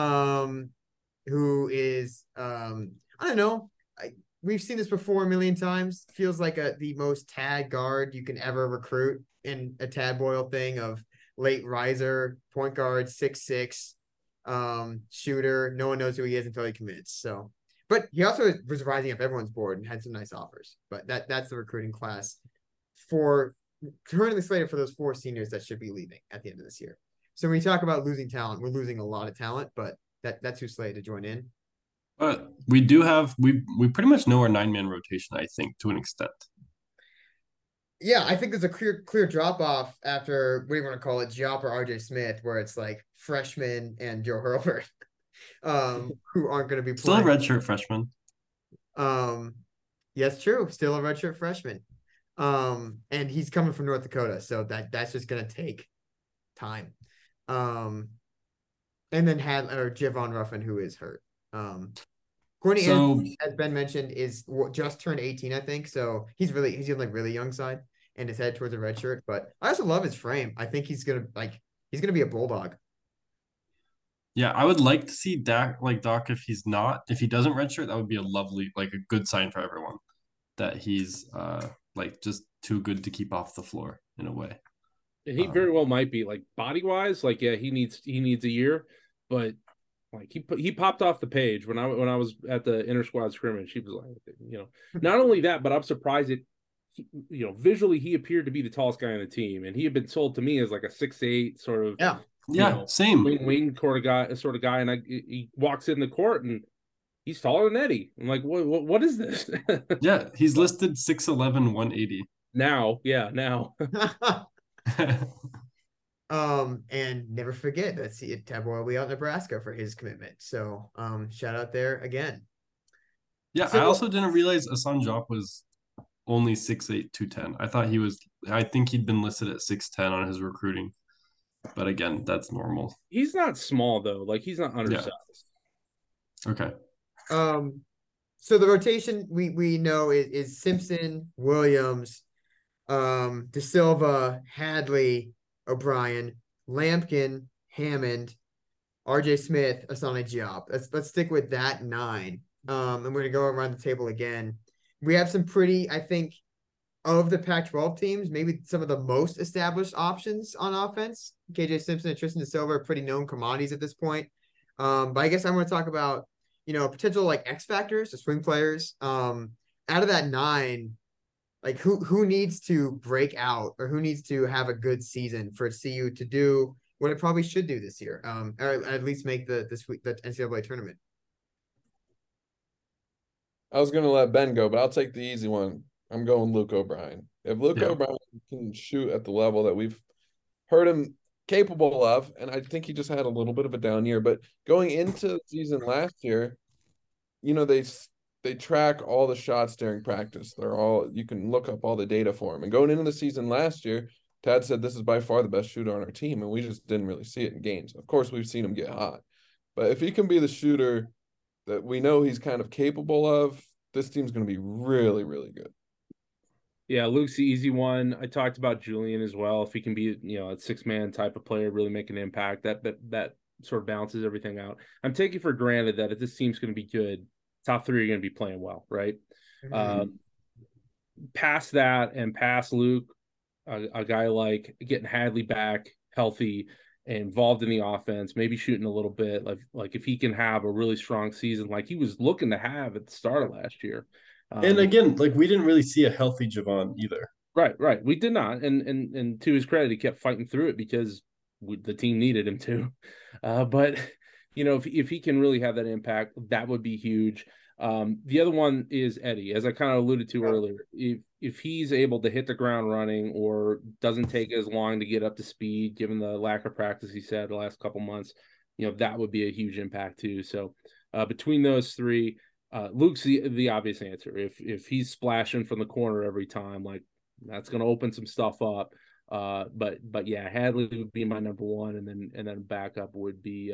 who is, I don't know. We've seen this before a million times. Feels like the most Tad guard you can ever recruit in a Tad Boyle thing of late riser, point guard, 6'6", shooter. No one knows who he is until he commits. So, but he also was rising up everyone's board and had some nice offers. But that's the recruiting class for currently slated for those 4 seniors that should be leaving at the end of this year. So when you talk about losing talent, we're losing a lot of talent, but that's who's slated to join in. But we do have we pretty much know our 9-man rotation, I think, to an extent. Yeah, I think there's a clear drop off after, what do you want to call it, Diop or RJ Smith, where it's like freshman and Joe Hurlbert, who aren't going to be playing. Still a redshirt freshman. Yes, true. Still a redshirt freshman. And he's coming from North Dakota, so that's just going to take time. And then Javon Ruffin, who is hurt. Courtney Anderson, as Ben mentioned, is just turned 18, I think. So he's on like really young side and is headed towards a red shirt. But I also love his frame. I think he's gonna be a bulldog. Yeah, I would like to see Doc if he doesn't redshirt, that would be a good sign for everyone that he's just too good to keep off the floor in a way. He very well might be, like, body wise, like, yeah, he needs a year, but like he popped off the page when I was at the inter squad scrimmage. He was like, not only that, but I'm surprised visually he appeared to be the tallest guy on the team, and he had been sold to me as like a 6'8" sort of same wing sort of guy, and he walks in the court and he's taller than Eddie. I'm like, what is this? Yeah, he's listed 6'11", 180 now. Yeah, now. And never forget that Ted Boyle will be out in Nebraska for his commitment. So shout out there again. Yeah, So, I also didn't realize Asan Jock was only 6'8", 210. I think he'd been listed at 6'10" on his recruiting. But again, that's normal. He's not small though. Like he's not undersized. Yeah. Okay. So the rotation we know is Simpson, Williams, De Silva, Hadley, O'Brien, Lampkin, Hammond, RJ Smith, Asani Diop. Let's stick with that 9. And we're gonna go around the table again. We have some pretty, I think, of the Pac-12 teams, maybe some of the most established options on offense. KJ Simpson and Tristan De Silva are pretty known commodities at this point. But I guess I'm going to talk about, potential like X factors, the swing players. Out of that 9, like who needs to break out or who needs to have a good season for CU to do what it probably should do this year, or at least make the NCAA tournament. I was going to let Ben go, but I'll take the easy one. I'm going Luke O'Brien. If Luke O'Brien can shoot at the level that we've heard him capable of, and I think he just had a little bit of a down year, but going into the season last year, they track all the shots during practice. You can look up all the data for him. And going into the season last year, Tad said this is by far the best shooter on our team, and we just didn't really see it in games. Of course, we've seen him get hot. But if he can be the shooter that we know he's kind of capable of, this team's going to be really, really good. Yeah, Luke's the easy one. I talked about Julian as well. If he can be, a 6-man type of player, really make an impact, that sort of balances everything out. I'm taking for granted that if this team's going to be good, top 3 are going to be playing well, right? Mm-hmm. Past that and past Luke, a guy like getting Hadley back healthy and involved in the offense, maybe shooting a little bit, like if he can have a really strong season like he was looking to have at the start of last year. And again, like we didn't really see a healthy Javon either. Right. We did not. And to his credit, he kept fighting through it because the team needed him to. But if he can really have that impact, that would be huge. The other one is Eddie, as I kind of alluded to earlier. If he's able to hit the ground running or doesn't take as long to get up to speed, given the lack of practice he said the last couple months, that would be a huge impact too. So between those 3, Luke's the obvious answer. If he's splashing from the corner every time, like that's going to open some stuff up. But yeah, Hadley would be my number 1, and then backup would be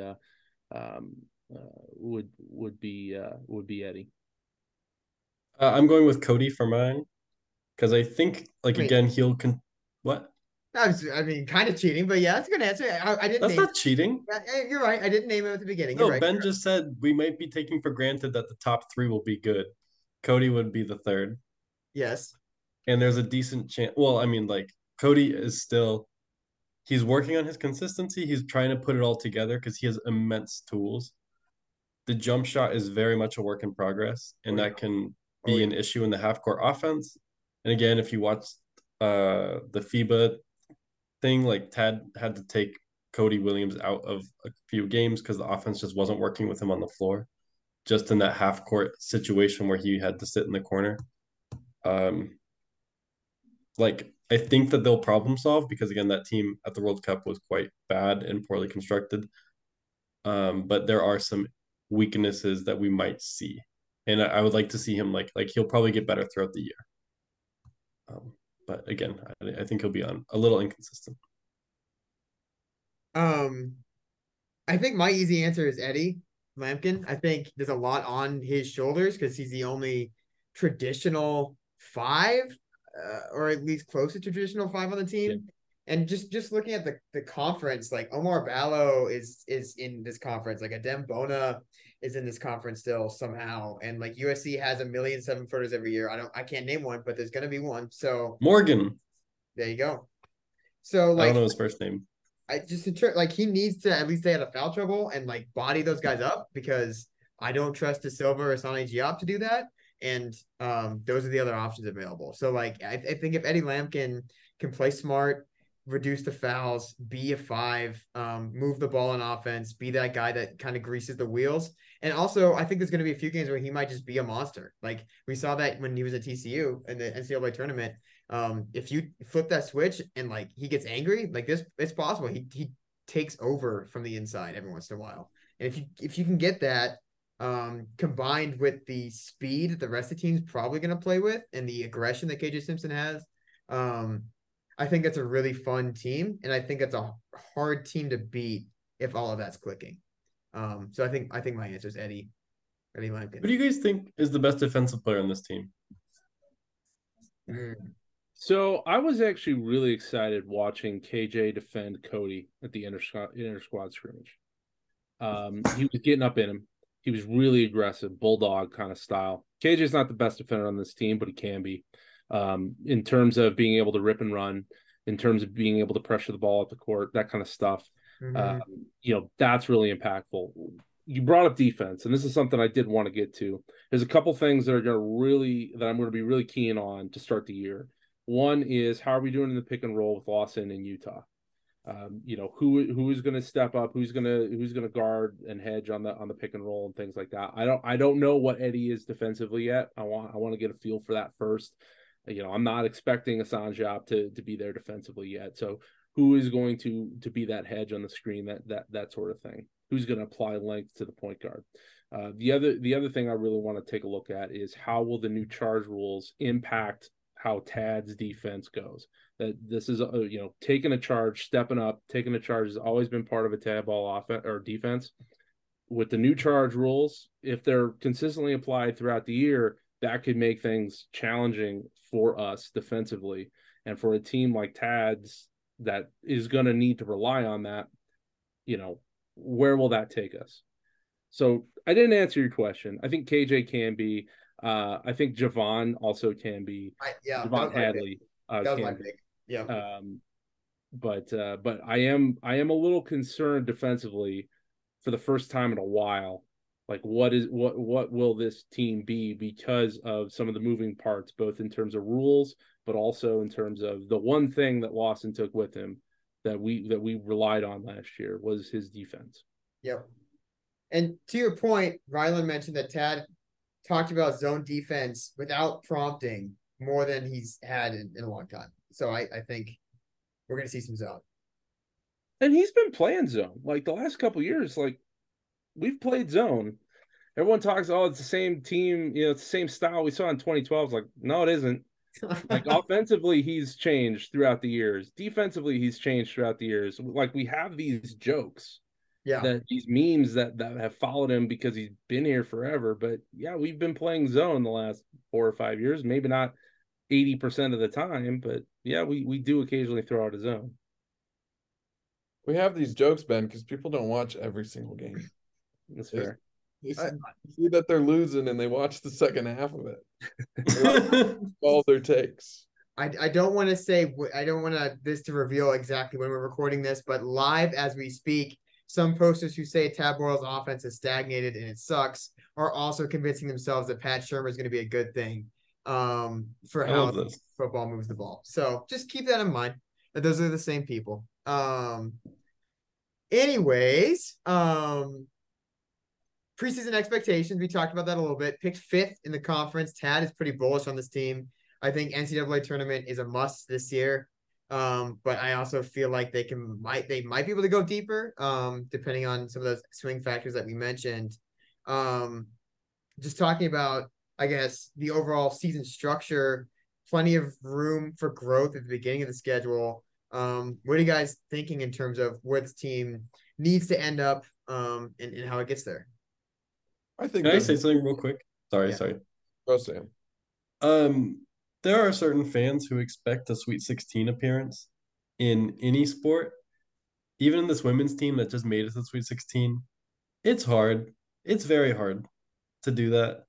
Eddie. I'm going with Cody for mine because I think again he'll what? I mean, kind of cheating, but yeah, that's a good answer. I didn't. That's not cheating. You're right. I didn't name him at the beginning. No, right. Ben just said we might be taking for granted that the top 3 will be good. Cody would be the 3rd. Yes. And there's a decent chance. Well, I mean, like Cody is still. He's working on his consistency. He's trying to put it all together because he has immense tools. The jump shot is very much a work in progress, and that can be an issue in the half-court offense. And again, if you watch the FIBA thing, like Tad had to take Cody Williams out of a few games because the offense just wasn't working with him on the floor, just in that half-court situation where he had to sit in the corner. I think that they'll problem solve because, again, that team at the World Cup was quite bad and poorly constructed. But there are some weaknesses that we might see, and I would like to see him like he'll probably get better throughout the year. But again, I think he'll be on a little inconsistent. I think my easy answer is Eddie Lampkin. I think there's a lot on his shoulders because he's the only traditional 5, or at least close to traditional 5 on the team. Yeah. And just looking at the conference, like Omar Ballo is in this conference, like Adem Bona is in this conference still somehow, and like USC has 1 million 7-footers every year. I can't name one, but there's gonna be one. So Morgan, there you go. So like I don't know his first name. He needs to at least stay out of foul trouble and like body those guys up because I don't trust De Silva or Asani Diop to do that. And those are the other options available. So like I think if Eddie Lampkin can play smart, reduce the fouls, be a 5, move the ball on offense, be that guy that kind of greases the wheels. And also, I think there's going to be a few games where he might just be a monster. Like we saw that when he was at TCU in the NCAA tournament. If you flip that switch and like he gets angry, like this, it's possible he takes over from the inside every once in a while. And if you can get that, combined with the speed that the rest of the team's probably going to play with and the aggression that KJ Simpson has, I think that's a really fun team, and I think that's a hard team to beat if all of that's clicking. So I think my answer is Eddie. Eddie Lampkin. Who do you guys think is the best defensive player on this team? So I was actually really excited watching KJ defend Cody at the inter squad scrimmage. He was getting up in him. He was really aggressive, bulldog kind of style. KJ's not the best defender on this team, but he can be. In terms of being able to rip and run, in terms of being able to pressure the ball at the court, that kind of stuff. That's really impactful. You brought up defense, and this is something I did want to get to. There's a couple things that I'm going to be really keen on to start the year. One is, how are we doing in the pick and roll with Lawson in Utah? Who is going to step up? Who's going to guard and hedge on the pick and roll and things like that. I don't know what Eddie is defensively yet. I want to get a feel for that first. I'm not expecting Hassan Diop to be there defensively yet. So who is going to be that hedge on the screen, that sort of thing? Who's going to apply length to the point guard? The other thing I really want to take a look at is how will the new charge rules impact how Tad's defense goes? That this is taking a charge, stepping up, taking a charge has always been part of a Tad ball offense or defense. With the new charge rules, if they're consistently applied throughout the year, that could make things challenging for us defensively. And for a team like Tad's that is going to need to rely on that, where will that take us? So I didn't answer your question. I think KJ can be. I think Javon also can be. Javon Hadley can be. Yeah. But I am a little concerned defensively for the first time in a while. Like what will this team be because of some of the moving parts, both in terms of rules, but also in terms of the one thing that Lawson took with him that we relied on last year was his defense. Yep. And to your point, Rylan mentioned that Tad talked about zone defense without prompting more than he's had in a long time. So I think we're going to see some zone. And he's been playing zone. Like the last couple of years, like we've played zone. Everyone talks, it's the same team, it's the same style we saw in 2012. It's like, no, it isn't. Like offensively, he's changed throughout the years. Defensively, he's changed throughout the years. Like we have these jokes. That these memes that have followed him because he's been here forever. But yeah, we've been playing zone the last 4 or 5 years, maybe not 80% of the time, but yeah, we do occasionally throw out a zone. We have these jokes, Ben, because people don't watch every single game. That's fair. They see that they're losing and they watch the second half of it. All their takes. I don't want to say, I don't want this to reveal exactly when we're recording this, but live as we speak, some posters who say Tad Boyle's offense is stagnated and it sucks are also convincing themselves that Pat Shurmur is going to be a good thing for how football moves the ball. So just keep that in mind, that those are the same people. Anyways, preseason expectations, we talked about that a little bit. Picked 5th in the conference. Tad is pretty bullish on this team. I think NCAA tournament is a must this year. But I also feel like they might be able to go deeper, depending on some of those swing factors that we mentioned. Just talking about, I guess, the overall season structure, plenty of room for growth at the beginning of the schedule. What are you guys thinking in terms of where this team needs to end up, and how it gets there? Can I say something real quick? Sorry. Go, Sam. There are certain fans who expect a Sweet 16 appearance in any sport. Even in this women's team that just made it to the Sweet 16, it's hard. It's very hard to do that.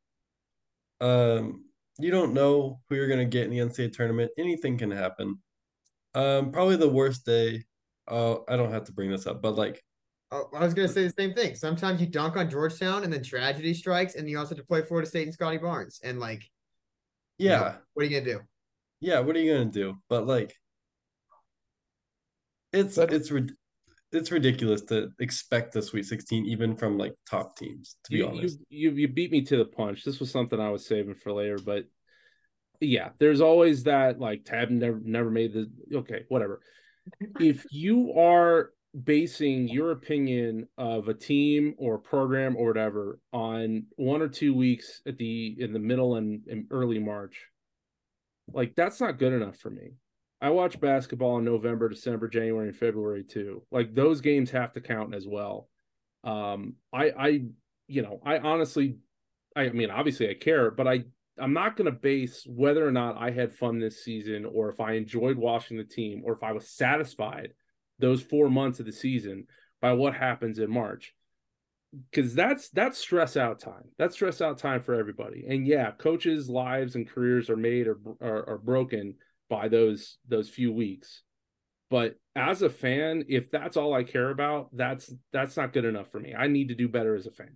You don't know who you're going to get in the NCAA tournament. Anything can happen. Probably the worst day. I don't have to bring this up, but I was going to say the same thing. Sometimes you dunk on Georgetown and then tragedy strikes, and you also have to play Florida State and Scotty Barnes. And yeah. What are you going to do? Yeah, what are you going to do? But It's ridiculous to expect the Sweet 16 even from like top teams, to be honest. You beat me to the punch. This was something I was saving for later, but yeah, there's always that like Tab never made the okay, whatever. If you are basing your opinion of a team or a program or whatever on 1 or 2 weeks in the middle and early March, like that's not good enough for me. I watch basketball in November, December, January, and February too. Like those games have to count as well. I honestly, I mean, obviously I care, but I'm not going to base whether or not I had fun this season or if I enjoyed watching the team or if I was satisfied those 4 months of the season by what happens in March. Because that's stress out time. That's stress out time for everybody. And yeah, coaches' lives and careers are made or are broken by those few weeks. But as a fan, if that's all I care about, that's not good enough for me. I need to do better as a fan.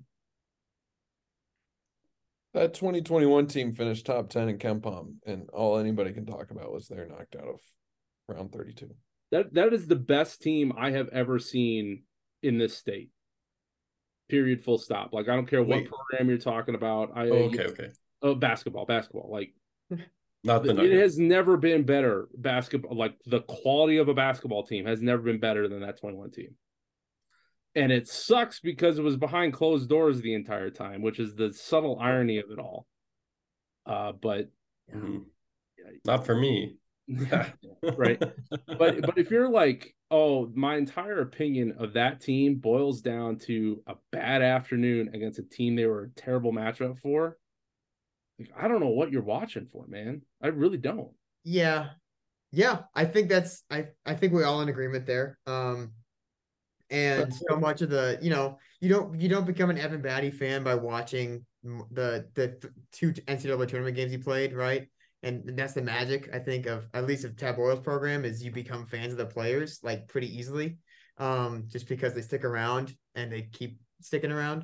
That 2021 team finished top 10 in KenPom, and all anybody can talk about was they're knocked out of round 32. That is the best team I have ever seen in this state. Period. Full stop. Like I don't care what program you're talking about. Okay. Oh, basketball. Like not the it has never been better. Basketball, like the quality of a basketball team has never been better than that 21 team. And it sucks because it was behind closed doors the entire time, which is the subtle irony of it all. But not for me. Right. But if you're like, oh, my entire opinion of that team boils down to a bad afternoon against a team they were a terrible matchup for, like, I don't know what you're watching for, man. I really don't. Yeah. I think I think we're all in agreement there. And so much of the, you don't become an Evan Batty fan by watching the 2 NCAA tournament games he played, right? And that's the magic, I think, of at least of Tab Oil's program, is you become fans of the players like pretty easily, just because they stick around and they keep sticking around.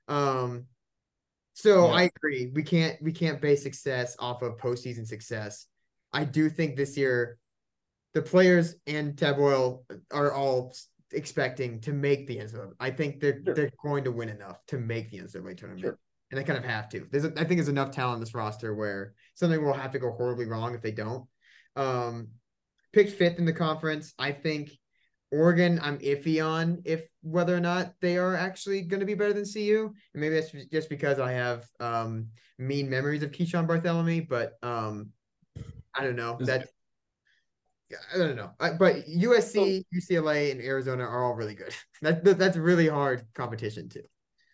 I agree. We can't base success off of postseason success. I do think this year the players and Tab Oil are all expecting to make the NCAA. I think they're going to win enough to make the NCAA tournament. Sure. And they kind of have to. I think there's enough talent in this roster where something will have to go horribly wrong if they don't. Picked 5th in the conference. I think Oregon, I'm iffy on whether or not they are actually going to be better than CU. And maybe that's just because I have mean memories of Keyshawn Bartholomew, but I don't know. I don't know. But USC, UCLA, and Arizona are all really good. That's really hard competition too.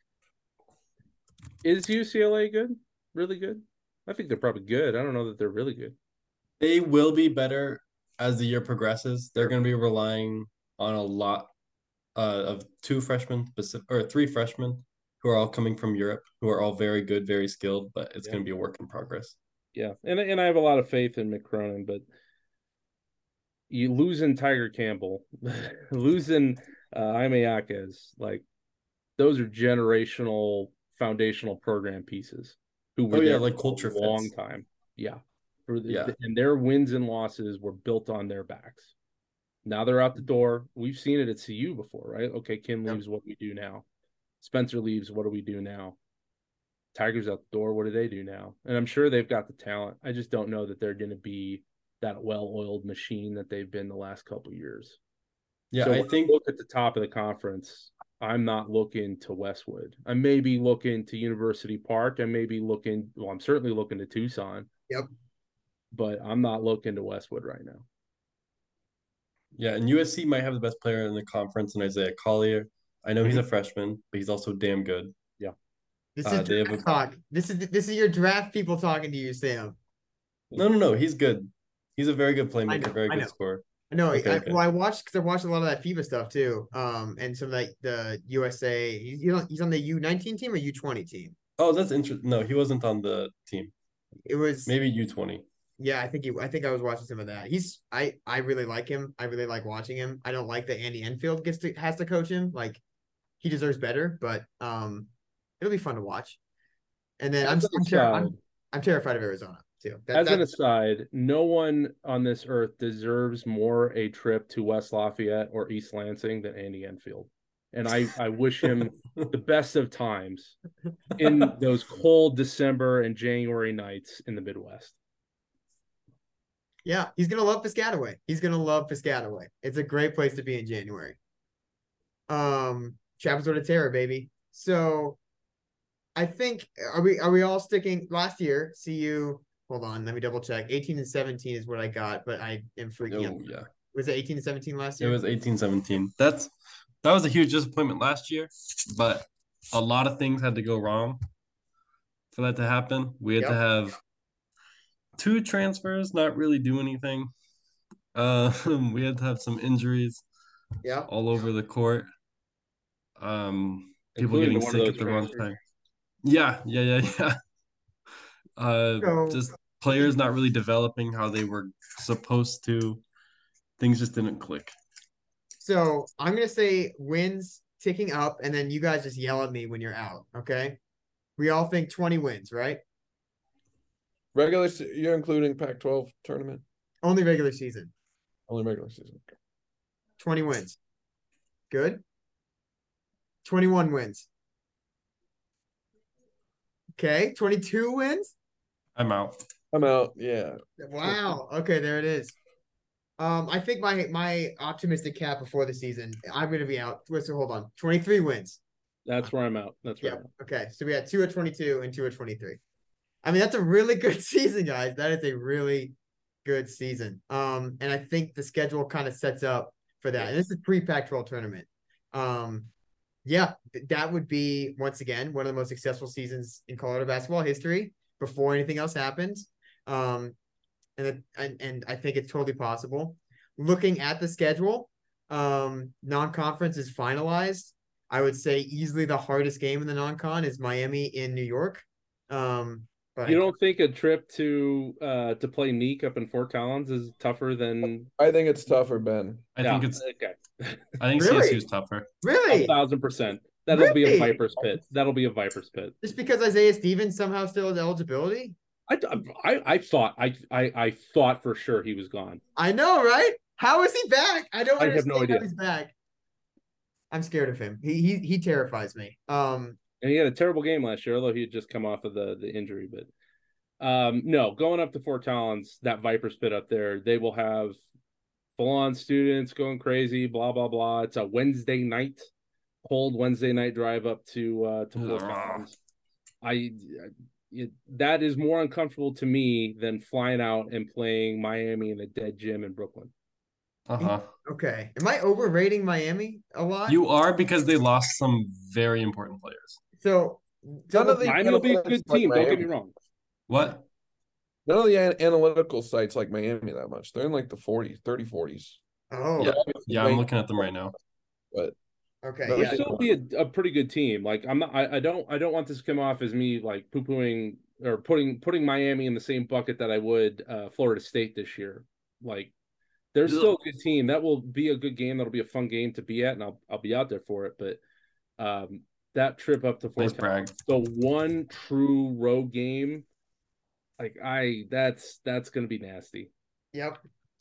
Is UCLA good? Really good? I think they're probably good. I don't know that they're really good. They will be better as the year progresses. They're going to be relying on a lot of 3 freshmen who are all coming from Europe, who are all very good, very skilled, but it's going to be a work in progress. Yeah, and I have a lot of faith in Mick Cronin, but you losing Tiger Campbell, losing Jaime Jaquez, like those are generational foundational program pieces who were there like culture for a long time. Yeah. And their wins and losses were built on their backs. Now they're out the door. We've seen it at CU before, right? Okay, Kim leaves, what do we do now? Spencer leaves, what do we do now? Tigers out the door, what do they do now? And I'm sure they've got the talent. I just don't know that they're going to be that well-oiled machine that they've been the last couple of years. Yeah, so I think look at the top of the conference. I'm not looking to Westwood. I may be looking to University Park. I'm certainly looking to Tucson. Yep. But I'm not looking to Westwood right now. Yeah, and USC might have the best player in the conference in Isaiah Collier. I know he's a freshman, but he's also damn good. Yeah. This is draft talk. This is your draft people talking to you, Sam. No. He's good. He's a very good playmaker, very good scorer. No, I watched because I watched a lot of that FIBA stuff too. And some like the USA. He's on the U19 team or U20 team. Oh, that's interesting. No, he wasn't on the team. It was maybe U20. Yeah, I think I was watching some of that. I really like him. I really like watching him. I don't like that Andy Enfield has to coach him. Like he deserves better, but it'll be fun to watch. And then I'm terrified of Arizona. too. As an aside, no one on this earth deserves more a trip to West Lafayette or East Lansing than Andy Enfield. And I wish him the best of times in those cold December and January nights in the Midwest. Yeah, he's going to love Piscataway. He's going to love Piscataway. It's a great place to be in January. Chapel Terror, baby. So I think, are we all sticking last year? CU, hold on, let me double check. 18 and 17 is what I got, but I am freaking out. Yeah. Was it 18 and 17 last year? It was 18-17. That was a huge disappointment last year, but a lot of things had to go wrong for that to happen. We had to have 2 transfers not really do anything. We had to have some injuries all over the court. People Including getting sick at the wrong time. Yeah. Just players not really developing how they were supposed to. Things just didn't click. So I'm going to say wins ticking up, and then you guys just yell at me when you're out, okay? We all think 20 wins, right? You're including Pac-12 tournament? Only regular season. Only regular season. 20 wins. Good. 21 wins. Okay. 22 wins? I'm out. Yeah. Wow. Okay, there it is. I think my optimistic cap before the season, I'm going to be out. So hold on. 23 wins. That's where I'm out. That's right. Okay. So we had 2 at 22 and 2 at 23. I mean, that's a really good season, guys. That is a really good season. And I think the schedule kind of sets up for that. And this is pre-Pac-12 tournament. That would be, once again, one of the most successful seasons in Colorado basketball history before anything else happens. And I think it's totally possible. Looking at the schedule, non-conference is finalized. I would say easily the hardest game in the non-con is Miami in New York. But you don't think a trip to play Neek up in Fort Collins is tougher than? I think it's tougher, Ben. I think Really? CSU's tougher. Really? 1,000%. That'll be a Viper's pit. That'll be a Viper's pit. Just because Isaiah Stevens somehow still has eligibility? I thought for sure he was gone. I know, right? How is he back? I don't understand have no idea. how he's back. I'm scared of him. He terrifies me. And he had a terrible game last year, although he had just come off of the injury. But no, going up to Fort Collins, that Viper's pit up there, they will have full-on students going crazy, blah, blah, blah. It's a Wednesday night, cold Wednesday night drive up to Fort Collins. That is more uncomfortable to me than flying out and playing Miami in a dead gym in Brooklyn. Okay. Am I overrating Miami a lot? You are, because they lost some very important players. So Miami will be a good team. Don't get me wrong. What? None of the analytical sites like Miami that much. They're in like the 40s, 30-40s. Oh. Yeah, I'm looking at them right now. But okay, They'll still be a pretty good team. Like I don't want this to come off as me like poo-pooing or putting Miami in the same bucket that I would Florida State this year. Like they're still a good team. That will be a good game. That'll be a fun game to be at, and I'll be out there for it. But that trip up to Fort Collins, so one true road game, like that's going to be nasty. Yep.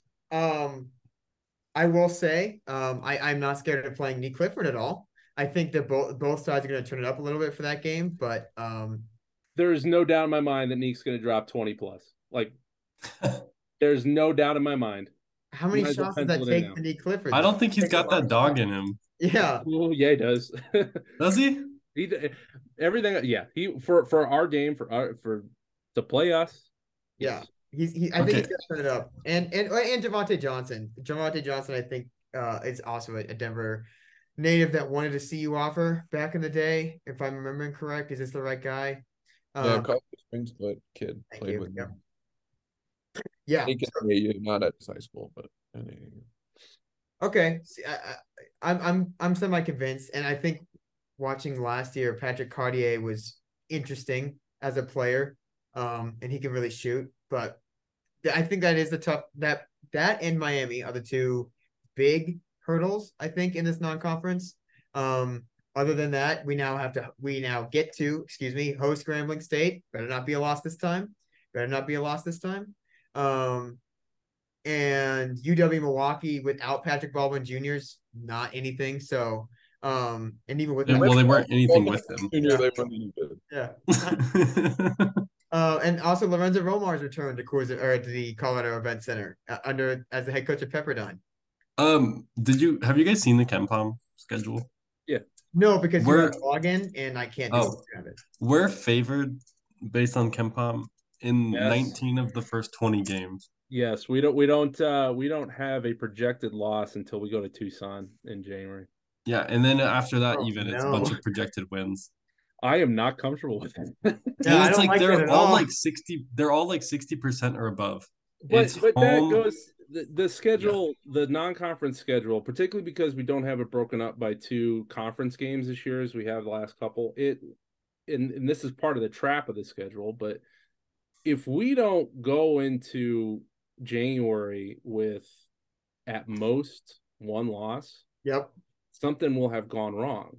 I will say, I'm not scared of playing Nick Clifford at all. I think that both sides are going to turn it up a little bit for that game, but there is no doubt in my mind that Nick's going to drop 20 plus. Like, there's no doubt in my mind. How many shots does that take for Nick Clifford? I don't think he's got that dog in him. Yeah. Well, yeah, he does. Does he? Everything. Yeah. He for our game to play us. Yeah. I think he's gonna turn it up. And Javonte Johnson. Javonte Johnson, I think, is also a Denver native that wanted to see you offer back in the day, if I'm remembering correct. Is this the right guy? Yeah, Colorado Springs kid played with him. Yeah. He can say you not at high school, but okay. See, I'm semi convinced, and I think watching last year, Patrick Cartier was interesting as a player, and he can really shoot. But I think that is the tough that and Miami are the two big hurdles, I think, in this non-conference. Other than that, we now get to host Grambling State. Better not be a loss this time. Better not be a loss this time. And UW Milwaukee without Patrick Baldwin Jr.'s not anything. So, and even with they weren't anything with him. Junior, they weren't any good. Yeah. And also Lorenzo Romar's returned to the Colorado Event Center as the head coach of Pepperdine. Have you guys seen the KenPom schedule? Yeah. No, because you have a login and I can't do it. We're favored based on KenPom in 19 of the first 20 games. Yes, we don't have a projected loss until we go to Tucson in January. Yeah, and then after that, it's a bunch of projected wins. I am not comfortable with it. Yeah, it's like they're all like 60. They're all like 60% or above. But that goes the schedule, the non-conference schedule, particularly because we don't have it broken up by 2 conference games this year as we have the last couple. And this is part of the trap of the schedule. But if we don't go into January with at most 1 loss, something will have gone wrong.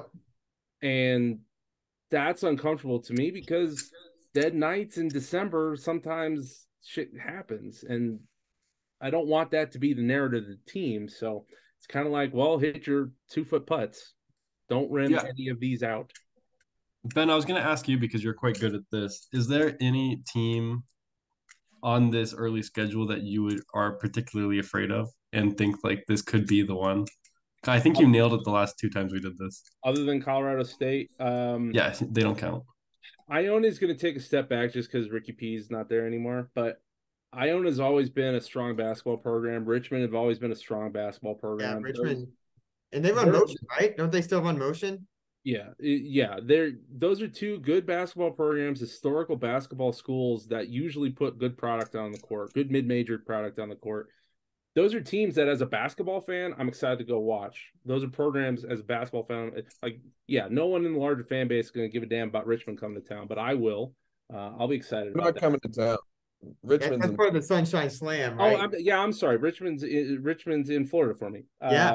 And that's uncomfortable to me because dead nights in December, sometimes shit happens. And I don't want that to be the narrative of the team. So it's kind of like, well, hit your 2-foot putts. Don't rim any of these out. Ben, I was going to ask you because you're quite good at this. Is there any team on this early schedule that you are particularly afraid of and think like this could be the one? I think you nailed it the last 2 times we did this. Other than Colorado State? Yeah, they don't count. Iona is going to take a step back just because Ricky P is not there anymore. But Iona has always been a strong basketball program. Richmond have always been a strong basketball program. Yeah, Richmond. And they run Motion, right? Don't they still run Motion? Yeah. Those are 2 good basketball programs, historical basketball schools that usually put good product on the court, good mid-major product on the court. Those are teams that, as a basketball fan, I'm excited to go watch. Those are programs as a basketball fan. No one in the larger fan base is going to give a damn about Richmond coming to town, but I will. I'll be excited about that. Coming to town. Richmond's part of the Sunshine Slam, right? I'm sorry. Richmond's in Florida for me. I'm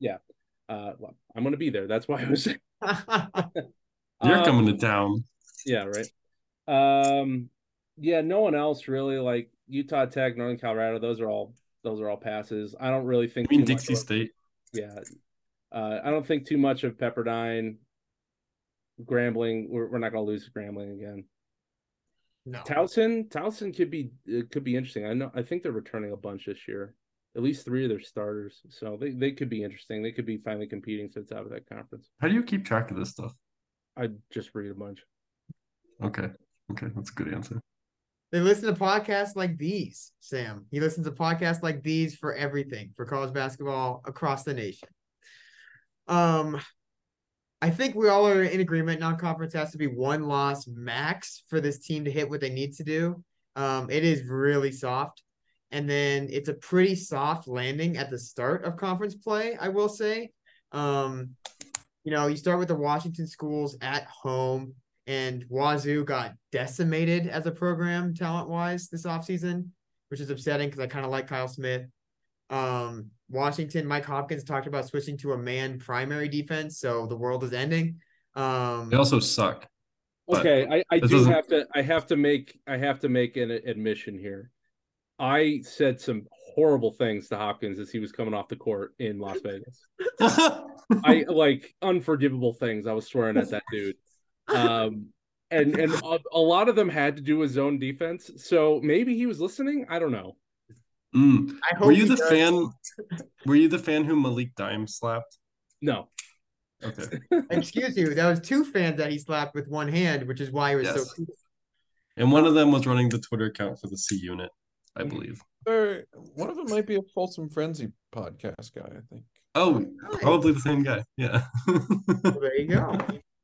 going to be there. That's why I was saying. You're coming to town. Yeah, right. No one else really, like Utah Tech, Northern Colorado. Those are all passes. I don't really think. Dixie State. Yeah, I don't think too much of Pepperdine. Grambling, we're not going to lose Grambling again. No. Towson could be interesting. I think they're returning a bunch this year. At least 3 of their starters, so they could be interesting. They could be finally competing for the top of that conference. How do you keep track of this stuff? I just read a bunch. Okay, that's a good answer. They listen to podcasts like these, Sam. He listens to podcasts like these for everything, for college basketball across the nation. I think we all are in agreement. Non-conference has to be 1 loss max for this team to hit what they need to do. It is really soft. And then it's a pretty soft landing at the start of conference play, I will say. You start with the Washington schools at home, and Wazoo got decimated as a program talent-wise this offseason, which is upsetting because I kind of like Kyle Smith. Washington, Mike Hopkins talked about switching to a man primary defense, so the world is ending. They also suck. Okay, I have to make an admission here. I said some horrible things to Hopkins as he was coming off the court in Las Vegas. I unforgivable things I was swearing at that dude. And a lot of them had to do with zone defense. So maybe he was listening. I don't know. Were you the fan who Malik Dime slapped? No. Okay. Excuse you. That was 2 fans that he slapped with 1 hand, which is why he was so cool. And one of them was running the Twitter account for the C unit, I believe. One of them might be a Folsom Frenzy podcast guy, I think. Oh, nice. Probably the same guy. Yeah. Well, there you go.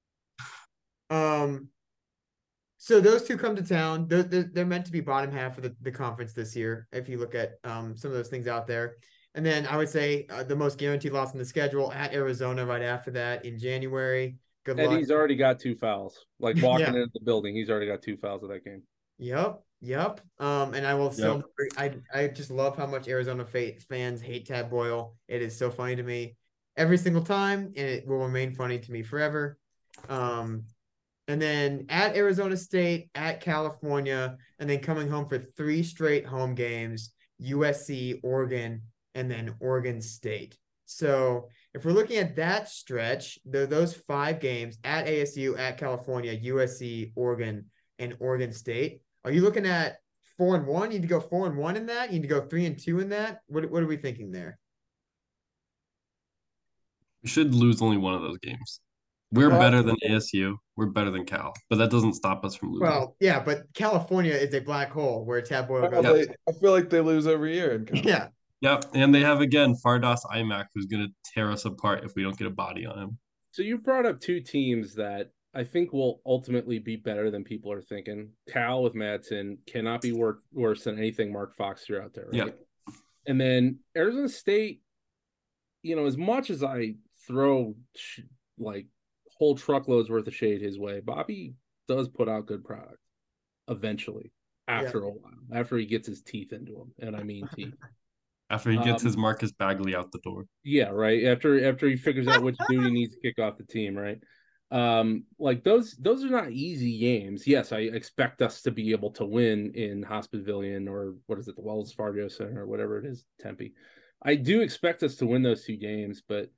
So those 2 come to town. They're meant to be bottom half of the conference this year, if you look at some of those things out there. And then I would say the most guaranteed loss in the schedule at Arizona right after that in January. Good luck. And he's already got 2 fouls. Like walking into the building, he's already got 2 fouls of that game. Yep. And I will still. I just love how much Arizona fans hate Tad Boyle. It is so funny to me every single time, and it will remain funny to me forever. And then at Arizona State, at California, and then coming home for 3 straight home games, USC, Oregon, and then Oregon State. So if we're looking at that stretch, those 5 games at ASU, at California, USC, Oregon, and Oregon State, are you looking at 4-1? You need to go 4-1 in that? You need to go 3-2 in that? What are we thinking there? We should lose only one of those games. We're better than ASU. We're better than Cal, but that doesn't stop us from losing. Well, yeah, but California is a black hole where Tad Boyle goes. I feel like they lose every year. Yeah. Yep, and they have again Fardas Imac, who's going to tear us apart if we don't get a body on him. So you brought up 2 teams that I think will ultimately be better than people are thinking. Cal with Madsen cannot be worse than anything Mark Fox threw out there, right? Yeah. And then Arizona State, as much as I throw like whole truckloads worth of shade his way, Bobby does put out good product eventually after a while, after he gets his teeth into him. And I mean teeth. After he gets his Marcus Bagley out the door. Yeah, right. After he figures out which dude he needs to kick off the team, right? Like those are not easy games. Yes, I expect us to be able to win in Hospitalpavilion or what is it, the Wells Fargo Center or whatever it is, Tempe. I do expect us to win those 2 games, but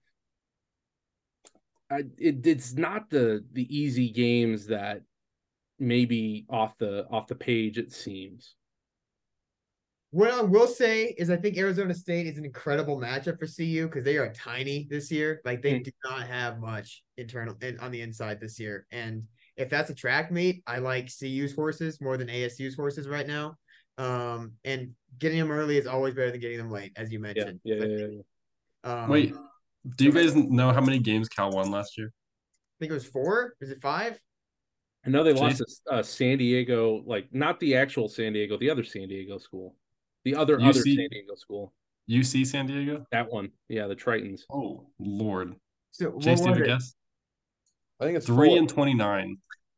it's not the easy games that maybe off the page it seems. What I will say is I think Arizona State is an incredible matchup for CU because they are tiny this year. Like they do not have much internal on the inside this year. And if that's a track meet, I like CU's horses more than ASU's horses right now. And getting them early is always better than getting them late, as you mentioned. Yeah. Wait, do you guys know how many games Cal won last year? I think it was 4. Is it 5? I know they lost to San Diego, like not the actual San Diego, the other San Diego school. The other San Diego school. UC San Diego? That one. Yeah, the Tritons. Oh, Lord. So Chase, do you have a guess? I think it's 3-29.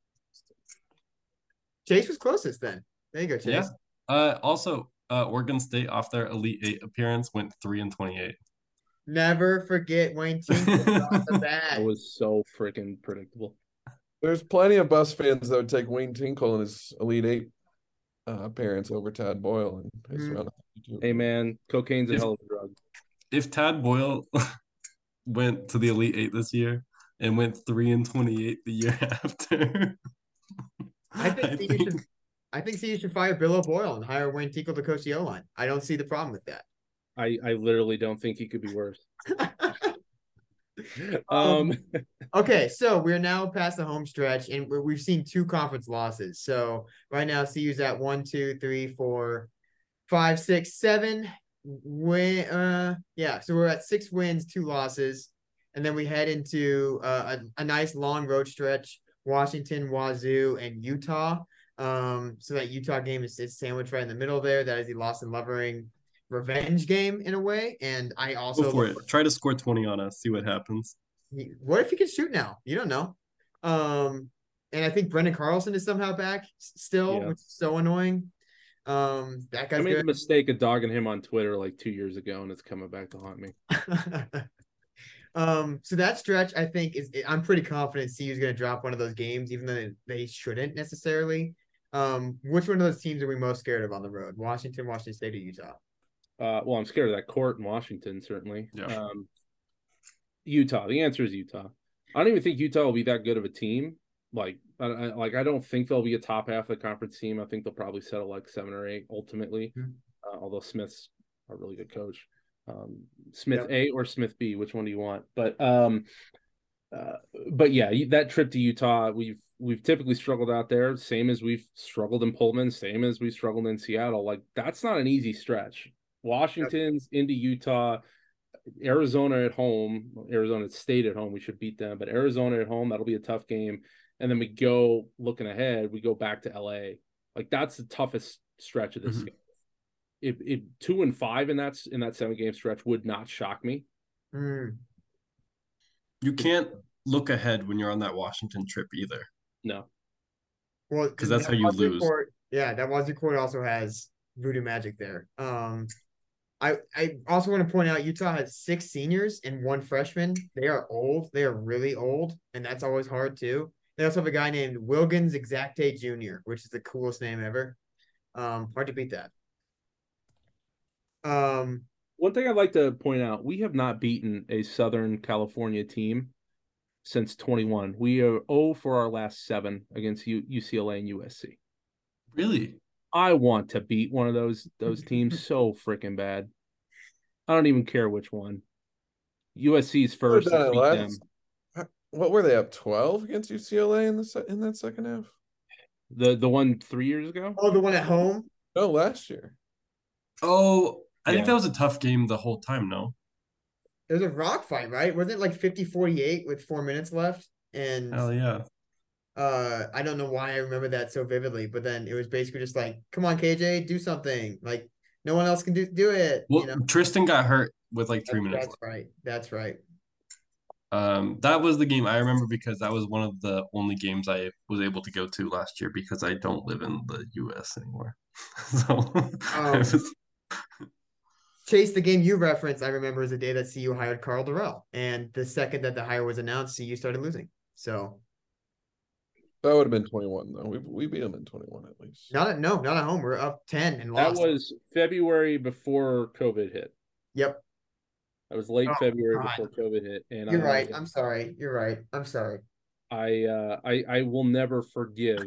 Chase was closest then. There you go, Chase. Yeah. Also, Oregon State off their Elite 8 appearance went 3-28. Never forget Wayne Tinkle off the bat. That was so freaking predictable. There's plenty of Bus fans that would take Wayne Tinkle in his Elite 8 appearance over Tad Boyle. And hey, man, cocaine's a hell of a drug. If Tad Boyle went to the Elite 8 this year and went 3-28 the year after, I think you should fire Bill O'Boyle and hire Wayne Tinkle to coach the O-line. I don't see the problem with that. I literally don't think he could be worse. Okay, so we're now past the home stretch, and we've seen 2 conference losses. So right now, CU's at 1, 2, 3, 4, 5, 6, 7. So we're at 6 wins, 2 losses, and then we head into a nice long road stretch: Washington, Wazoo, and Utah. So that Utah game is sandwiched right in the middle there. That is the Lawson Lovering revenge game in a way. And I also go for it. Try to score 20 on us, see what happens. What if he can shoot now? You don't know. And I think Brendan Carlson is somehow back still, which is so annoying. That guy's I made good. the mistake of dogging him on Twitter like 2 years ago, and it's coming back to haunt me. So that stretch, I think, I'm pretty confident CU is going to drop one of those games, even though they shouldn't necessarily. Which one of those teams are we most scared of on the road? Washington State, or Utah? Well, I'm scared of that court in Washington, certainly. Yeah. Utah. The answer is Utah. I don't even think Utah will be that good of a team. I don't think they'll be a top half of the conference team. I think they'll probably settle like 7 or 8 ultimately. Although Smith's a really good coach. Smith A or Smith B, which one do you want? But yeah, that trip to Utah, we've typically struggled out there, same as we've struggled in Pullman, same as we've struggled in Seattle. Like, that's not an easy stretch. Washington's into Utah, Arizona at home, Arizona State at home. We should beat them, but Arizona at home, that'll be a tough game. And then we go looking ahead, we go back to LA. Like, that's the toughest stretch of this game. If 2 and 5 in that 7-game stretch would not shock me. You can't look ahead when you're on that Washington trip either. No. Well, because that's how you lose. That Wazoo court also has Voodoo Magic there. I also want to point out Utah has 6 seniors and 1 freshman. They are old. They are really old, and that's always hard too. They also have a guy named Wilkins Exacte Jr., which is the coolest name ever. Hard to beat that. One thing I'd like to point out, we have not beaten a Southern California team since 21. We are 0 for our last 7 against UCLA and USC. Really? I want to beat one of those teams so freaking bad. I don't even care which one. USC's first. What were they up 12 against UCLA in that second half? The one 3 years ago? Oh, the one at home? No, last year. Oh, I think that was a tough game the whole time, no? It was a rock fight, right? Wasn't it like 50-48 with 4 minutes left? And hell yeah. I don't know why I remember that so vividly, but then it was basically just like, come on, KJ, do something. Like, no one else can do it. Well, Tristan got hurt with like 3 minutes left. Right. That's right. That was the game I remember because that was one of the only games I was able to go to last year because I don't live in the US anymore. So Chase, the game you referenced, I remember is the day that CU hired Carl Durrell. And the second that the hire was announced, CU started losing. So that would have been 21 though. We beat them in 21 at least. Not at home. We're up 10 and lost. That was February before COVID hit. Yep. That was late February before COVID hit. And you're right. I'm sorry. You're right. I'm sorry. I will never forgive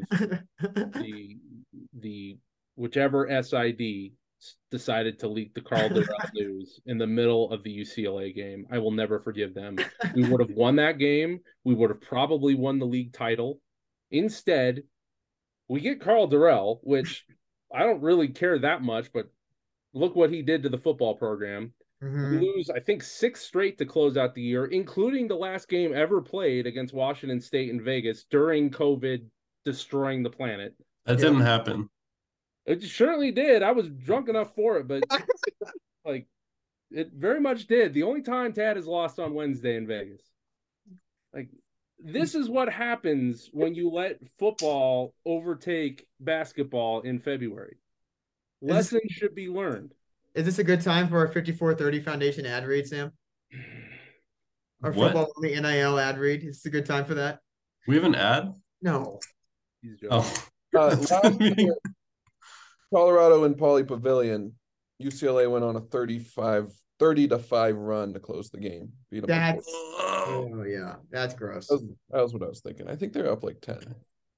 the whichever SID decided to leak the Carl Durrell news in the middle of the UCLA game. I will never forgive them. We would have won that game. We would have probably won the league title. Instead, we get Carl Durrell, which I don't really care that much, but look what he did to the football program. Mm-hmm. We lose, I think, 6 straight to close out the year, including the last game ever played against Washington State in Vegas during COVID destroying the planet. That didn't happen. It surely did. I was drunk enough for it, but like it very much did. The only time Tad has lost on Wednesday in Vegas. Like, this is what happens when you let football overtake basketball in February. Lessons should be learned. Is this a good time for our 5430 Foundation ad read, Sam? Our football on the NIL ad read. Is this a good time for that? We have an ad? No. He's joking. Last year, Colorado and Pauley Pavilion, UCLA went on a 30-5 run to close the game. Beat them oh yeah, that's gross. That was what I was thinking. I think they're up like 10.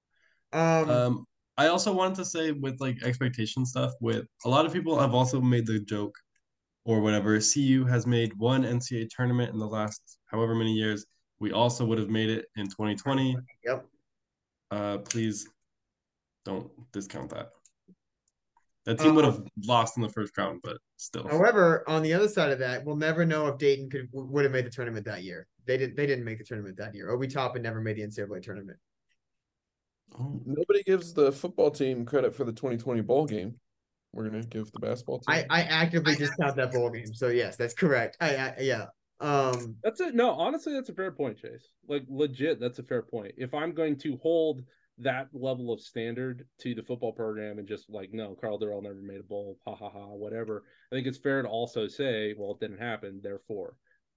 I also wanted to say with like expectation stuff, with a lot of people have also made the joke or whatever. CU has made one NCAA tournament in the last however many years. We also would have made it in 2020. Yep. Please don't discount that. That team would have lost in the first round, but still. However, on the other side of that, we'll never know if Dayton would have made the tournament that year. They didn't make the tournament that year. Obi Toppin never made the NCAA tournament. Nobody gives the football team credit for the 2020 bowl game. We're gonna give the basketball team. I actively discount that bowl game. So yes, that's correct. Yeah. That's it. No, honestly, that's a fair point, Chase. Like, legit, that's a fair point. If I'm going to hold that level of standard to the football program and just like, no, Carl Durrell never made a bowl, ha ha ha, whatever, I think it's fair to also say, well, it didn't happen, therefore.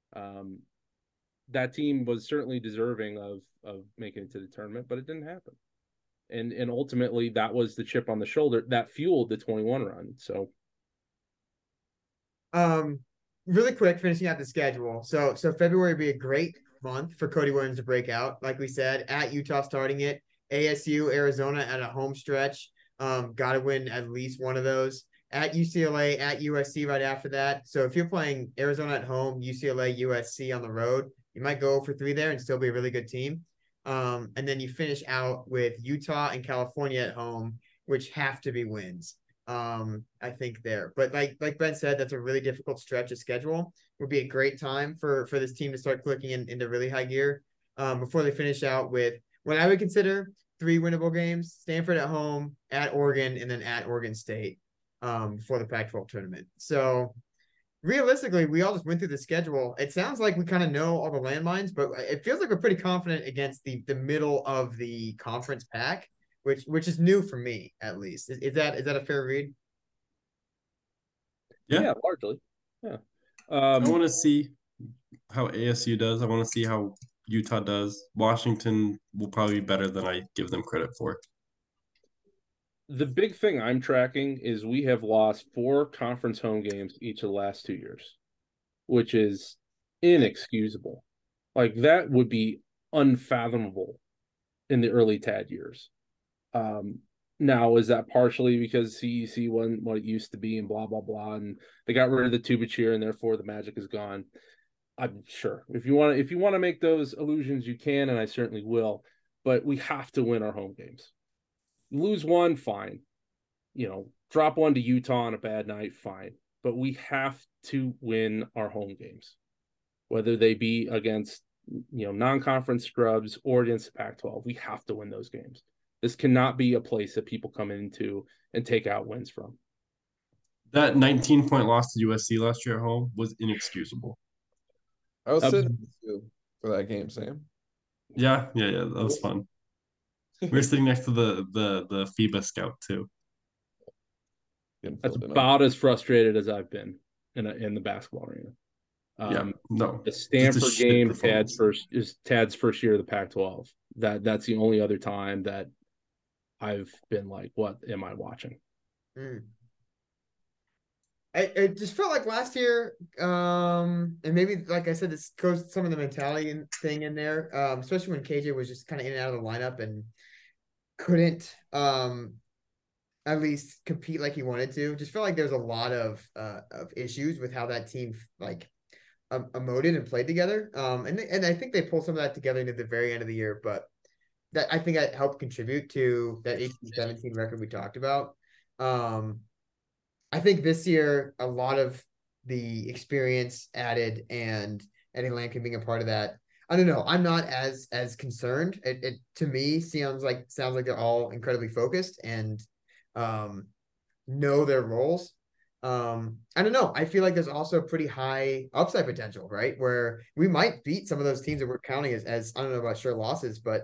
That team was certainly deserving of making it to the tournament, but it didn't happen. And ultimately, that was the chip on the shoulder that fueled the 21 run. So, really quick, finishing out the schedule. So February would be a great month for Cody Williams to break out. Like we said, at Utah starting it, ASU, Arizona at a home stretch. Got to win at least one of those. At UCLA, at USC right after that. So if you're playing Arizona at home, UCLA, USC on the road, you might go for 3 there and still be a really good team. And then you finish out with Utah and California at home, which have to be wins. I think there. But like Ben said, that's a really difficult stretch of schedule. Would be a great time for this team to start clicking into really high gear before they finish out with what I would consider 3 winnable games: Stanford at home, at Oregon, and then at Oregon State for the Pac-12 tournament. So realistically, we all just went through the schedule. It sounds like we kind of know all the landmines, but it feels like we're pretty confident against the middle of the conference pack, which is new for me, at least. Is that a fair read? Yeah, largely. Yeah. I want to see how ASU does. I want to see how Utah does. Washington will probably be better than I give them credit for. The big thing I'm tracking is we have lost 4 conference home games each of the last 2 years, which is inexcusable. Like, that would be unfathomable in the early Tad years. Now, is that partially because CEC wasn't what it used to be and blah, blah, blah, and they got rid of the tuba cheer and therefore the magic is gone? I'm sure. If you want to make those illusions, you can, and I certainly will. But we have to win our home games. Lose one, fine. Drop one to Utah on a bad night, fine. But we have to win our home games, whether they be against non-conference scrubs or against the Pac-12. We have to win those games. This cannot be a place that people come into and take out wins from. That 19-point loss to USC last year at home was inexcusable. I was sitting with you for that game, Sam. Yeah, that was fun. We were sitting next to the FIBA scout too. That's about as frustrated as I've been in the basketball arena. The Stanford game, Tad's first year of the Pac-12. That's the only other time that I've been like, what am I watching? I just felt like last year, and maybe, like I said, this goes some of the mentality thing in there, especially when KJ was just kind of in and out of the lineup and couldn't at least compete like he wanted to. Just felt like there's a lot of issues with how that team emoted and played together. And I think they pulled some of that together into the very end of the year, but that I think that helped contribute to that 18-17 record we talked about. I think this year, a lot of the experience added and Eddie Lampkin being a part of that. I don't know. I'm not as concerned. It to me sounds like they're all incredibly focused and know their roles. I don't know. I feel like there's also pretty high upside potential, right? Where we might beat some of those teams that we're counting as I don't know about sure losses, but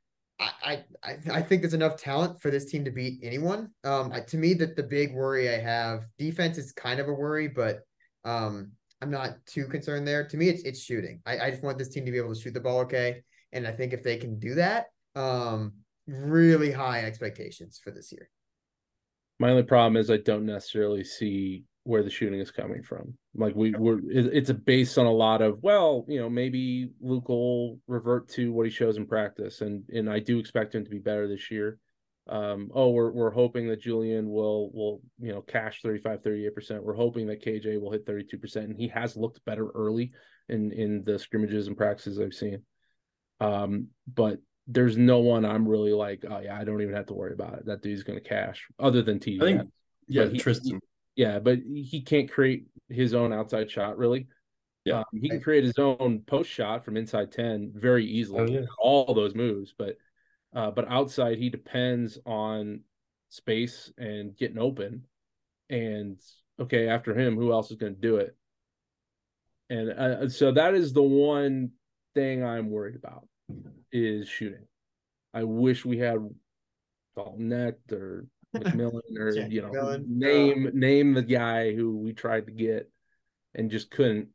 I think there's enough talent for this team to beat anyone. To me, that the big worry I have, defense is kind of a worry, but I'm not too concerned there. To me, it's shooting. I just want this team to be able to shoot the ball okay, and I think if they can do that, really high expectations for this year. My only problem is I don't necessarily see where the shooting is coming from. Like it's based on a lot of, maybe Luke will revert to what he shows in practice. And I do expect him to be better this year. We're hoping that Julian will cash 35-38%. We're hoping that KJ will hit 32%. And he has looked better early in the scrimmages and practices I've seen. But there's no one I'm really like, oh yeah, I don't even have to worry about it. That dude's going to cash other than TJ. Tristan. But he can't create his own outside shot, really. Yeah, he can create his own post shot from inside 10 very easily. All those moves, but outside he depends on space and getting open. And okay, after him, who else is going to do it? And so that is the one thing I'm worried about is shooting. I wish we had Dalton Necht or McMillan or name the guy who we tried to get and just couldn't.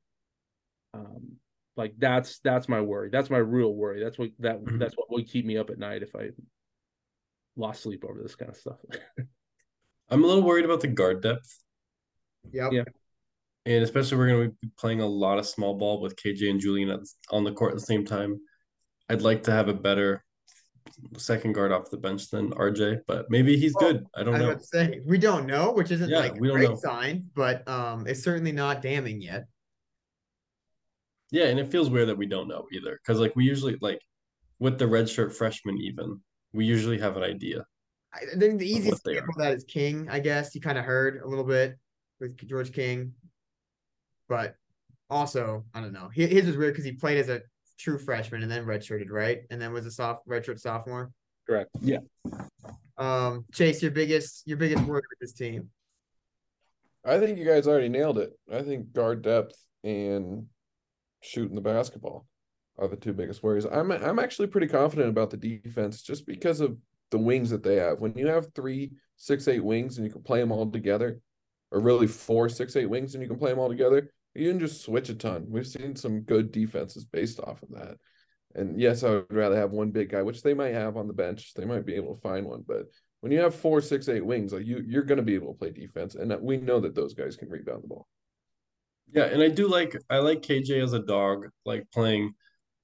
That's my worry. That's my real worry. That's what would keep me up at night if I lost sleep over this kind of stuff. I'm a little worried about the guard depth. Yeah. And especially we're going to be playing a lot of small ball with KJ and Julian on the court at the same time. I'd like to have a better second guard off the bench than RJ, but maybe he's good. I don't know. I would say we don't know, which isn't a great know. sign, but it's certainly not damning yet. Yeah, and it feels weird that we don't know either, because we usually with the redshirt freshmen we usually have an idea. I think the easiest example of that is King. I guess you kind of heard a little bit with George King, but also I don't know. His was weird because he played as a true freshman and then redshirted, right? And then was a redshirt sophomore. Correct. Yeah. Chase, your biggest worry with this team. I think you guys already nailed it. I think guard depth and shooting the basketball are the two biggest worries. I'm actually pretty confident about the defense just because of the wings that they have. When you have 3 6'8" wings and you can play them all together, or really 4 6'8" wings and you can play them all together, you can just switch a ton. We've seen some good defenses based off of that. And yes, I would rather have one big guy, which they might have on the bench. They might be able to find one, but when you have 4, 6, 8 wings, like you're going to be able to play defense, and we know that those guys can rebound the ball. Yeah, and I like KJ as a dog, like playing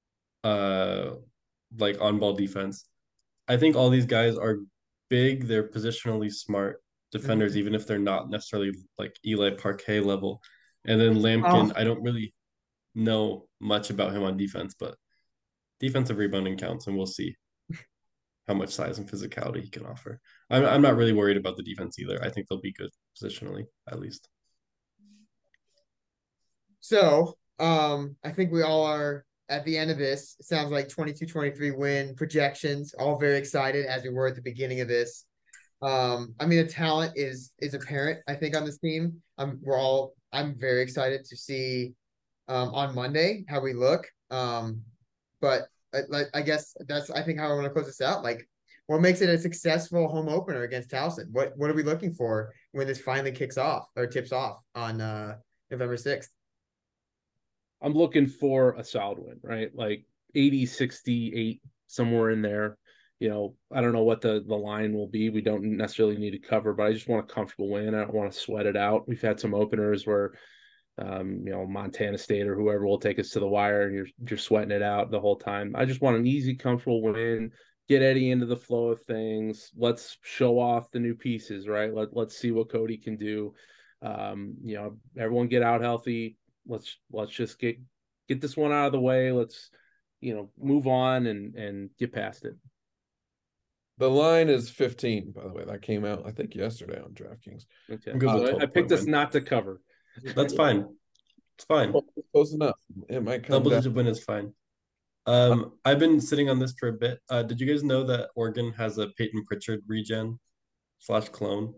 like on ball defense. I think all these guys are big, they're positionally smart defenders, even if they're not necessarily like Eli Parquet level. And then Lampkin, I don't really know much about him on defense, but defensive rebounding counts, and we'll see how much size and physicality he can offer. I'm not really worried about the defense either. I think they'll be good positionally, at least. So, I think we all are at the end of this. It sounds like 22-23 win projections, all very excited as we were at the beginning of this. I mean, the talent is apparent, I think, on this team. I'm very excited to see on Monday how we look. But I guess I think how I want to close this out. Like, what makes it a successful home opener against Towson? What are we looking for when this finally kicks off or tips off on November 6th? I'm looking for a solid win, right? Like 80, 68, somewhere in there. You know, I don't know what the line will be. We don't necessarily need to cover, but I just want a comfortable win. I don't want to sweat it out. We've had some openers where, Montana State or whoever will take us to the wire and you're sweating it out the whole time. I just want an easy, comfortable win. Get Eddie into the flow of things. Let's show off the new pieces, right? Let's see what Cody can do. Everyone get out healthy. Let's just get this one out of the way. Let's, move on and get past it. The line is 15, by the way. That came out, I think, yesterday on DraftKings. Okay. I picked us not to cover. That's fine. It's fine. Close enough. It might come double-digit win is fine. I've been sitting on this for a bit. Did you guys know that Oregon has a Peyton Pritchard regen / clone?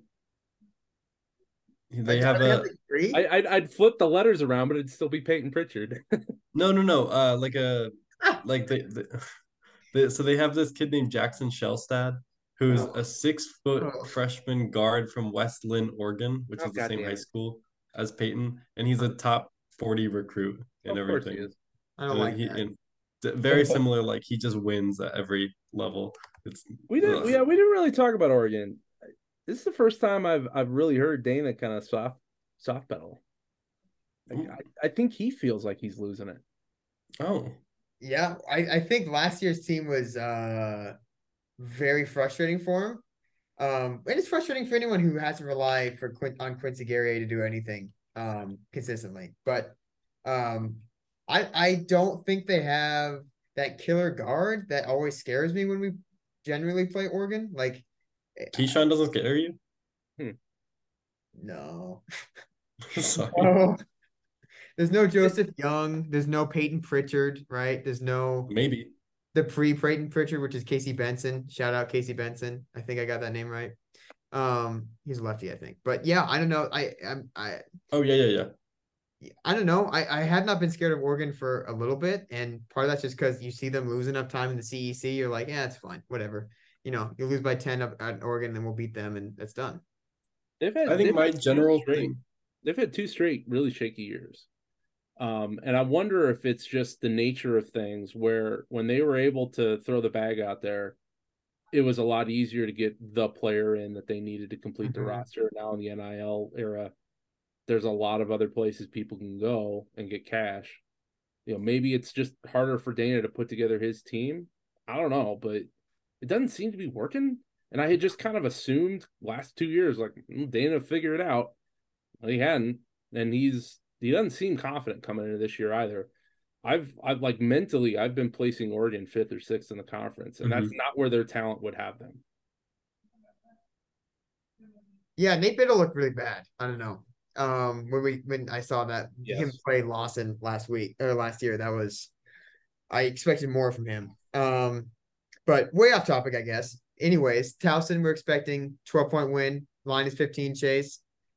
They have a. I'd flip the letters around, but it'd still be Peyton Pritchard. No. So they have this kid named Jackson Shellstad, who's a 6-foot freshman guard from West Linn, Oregon, which is the same high school as Peyton, and he's a top 40 recruit and everything. I don't like that. Very similar, like he just wins at every level. We didn't really talk about Oregon. This is the first time I've really heard Dana kind of soft pedal. I think he feels like he's losing it. Oh. Yeah, I think last year's team was very frustrating for him. And it's frustrating for anyone who has to rely on Quincy Guerrier to do anything consistently. But I don't think they have that killer guard that always scares me when we generally play Oregon. Like, Keyshawn doesn't scare you? No. Sorry. Oh. There's no Joseph Young. There's no Peyton Pritchard, right? There's no maybe the pre-Peyton Pritchard, which is Casey Benson. Shout out Casey Benson. I think I got that name right. He's a lefty, I think. But yeah, I don't know. Oh yeah. I don't know. I had not been scared of Oregon for a little bit, and part of that's just because you see them lose enough time in the CEC. You're like, yeah, it's fine, whatever. You lose by 10 at Oregon, then we'll beat them, and that's done. They've had 2 straight really shaky years. And I wonder if it's just the nature of things where when they were able to throw the bag out there, it was a lot easier to get the player in that they needed to complete the roster. Now in the NIL era, there's a lot of other places people can go and get cash. Maybe it's just harder for Dana to put together his team. I don't know, but it doesn't seem to be working. And I had just kind of assumed last 2 years, like, Dana figured it out. Well, he hadn't, and he doesn't seem confident coming into this year either. I've like mentally, I've been placing Oregon 5th or 6th in the conference, and that's not where their talent would have them. Yeah, Nate Biddle looked really bad. I don't know. When I saw that him play Lawson last year, I expected more from him. But way off topic, I guess. Anyways, Towson, we're expecting 12-point win. Line is 15, Chase.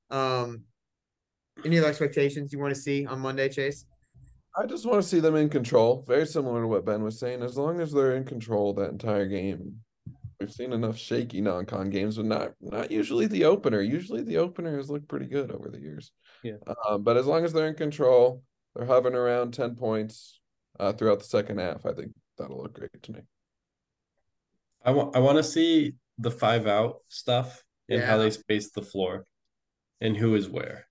Any other expectations you want to see on Monday, Chase? I just want to see them in control. Very similar to what Ben was saying. As long as they're in control that entire game. We've seen enough shaky non-con games, but not usually the opener. Usually the opener has looked pretty good over the years. Yeah. But as long as they're in control, they're hovering around 10 points throughout the second half. I think that'll look great to me. I want to see the 5-out stuff and how Yeah. they space the floor and who is where.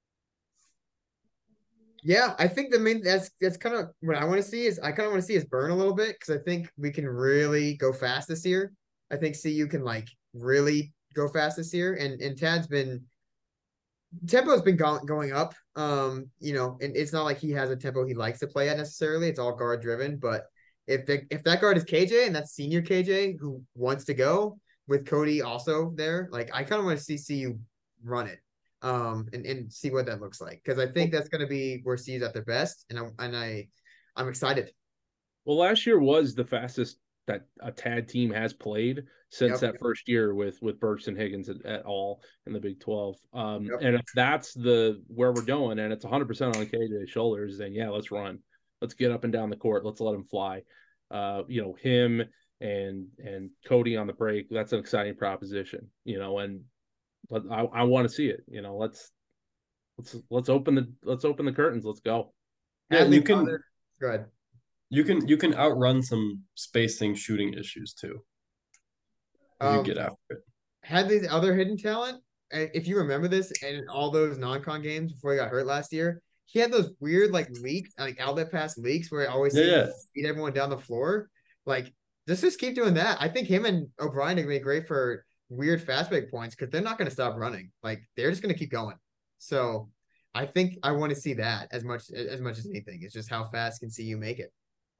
Yeah, I think that's kind of what I want to see is I kind of want to see us burn a little bit because I think we can really go fast this year. I think CU can like really go fast this year, and Tad's been tempo's been going up. You know, and it's not like he has a tempo he likes to play at necessarily. It's all guard driven, but if that guard is KJ and that's senior KJ who wants to go with Cody also there, like I kind of want to see CU run it. And see what that looks like because I think that's going to be where CU's at their best, and I'm excited. Well, last year was the fastest that a TAD team has played since that first year with Burks and Higgins at all in the Big 12. And if that's where we're going, and it's 100% on KJ's shoulders, then yeah, let's run. Let's get up and down the court. Let's let him fly. You know, him and Cody on the break. That's an exciting proposition. You know, and but I want to see it. You know, let's open the curtains. Let's go. Yeah, And you can go ahead. You can outrun some spacing shooting issues too. You get after it. Had these other hidden talent, if you remember this, and all those non-con games before he got hurt last year, he had those weird like leaks, like outlet pass leaks, where it always seemed to beat everyone down the floor. Like, just keep doing that. I think him and O'Brien are gonna be great for weird fast break points because they're not going to stop running. Like they're just going to keep going. So I think I want to see that as much as anything. It's just how fast can CU make it.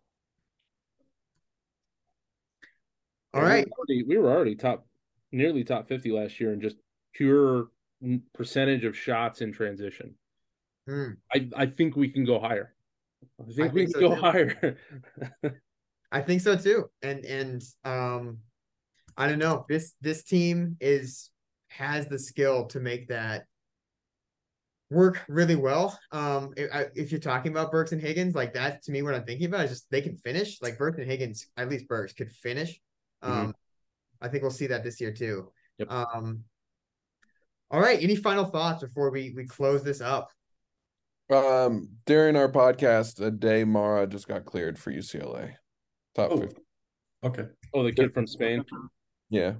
All right. We were already nearly top 50 last year in just pure percentage of shots in transition. I think we can go higher. I think we can go higher. I think so too. And I don't know. This team has the skill to make that work really well. If you're talking about Burks and Higgins, like that to me, what I'm thinking about is just they can finish. Like Burks and Higgins, at least Burks could finish. I think we'll see that this year too. Yep. All right. Any final thoughts before we close this up? During our podcast, Aday Mara just got cleared for UCLA. Top 50. Okay. Oh, the kid from Spain. Yeah.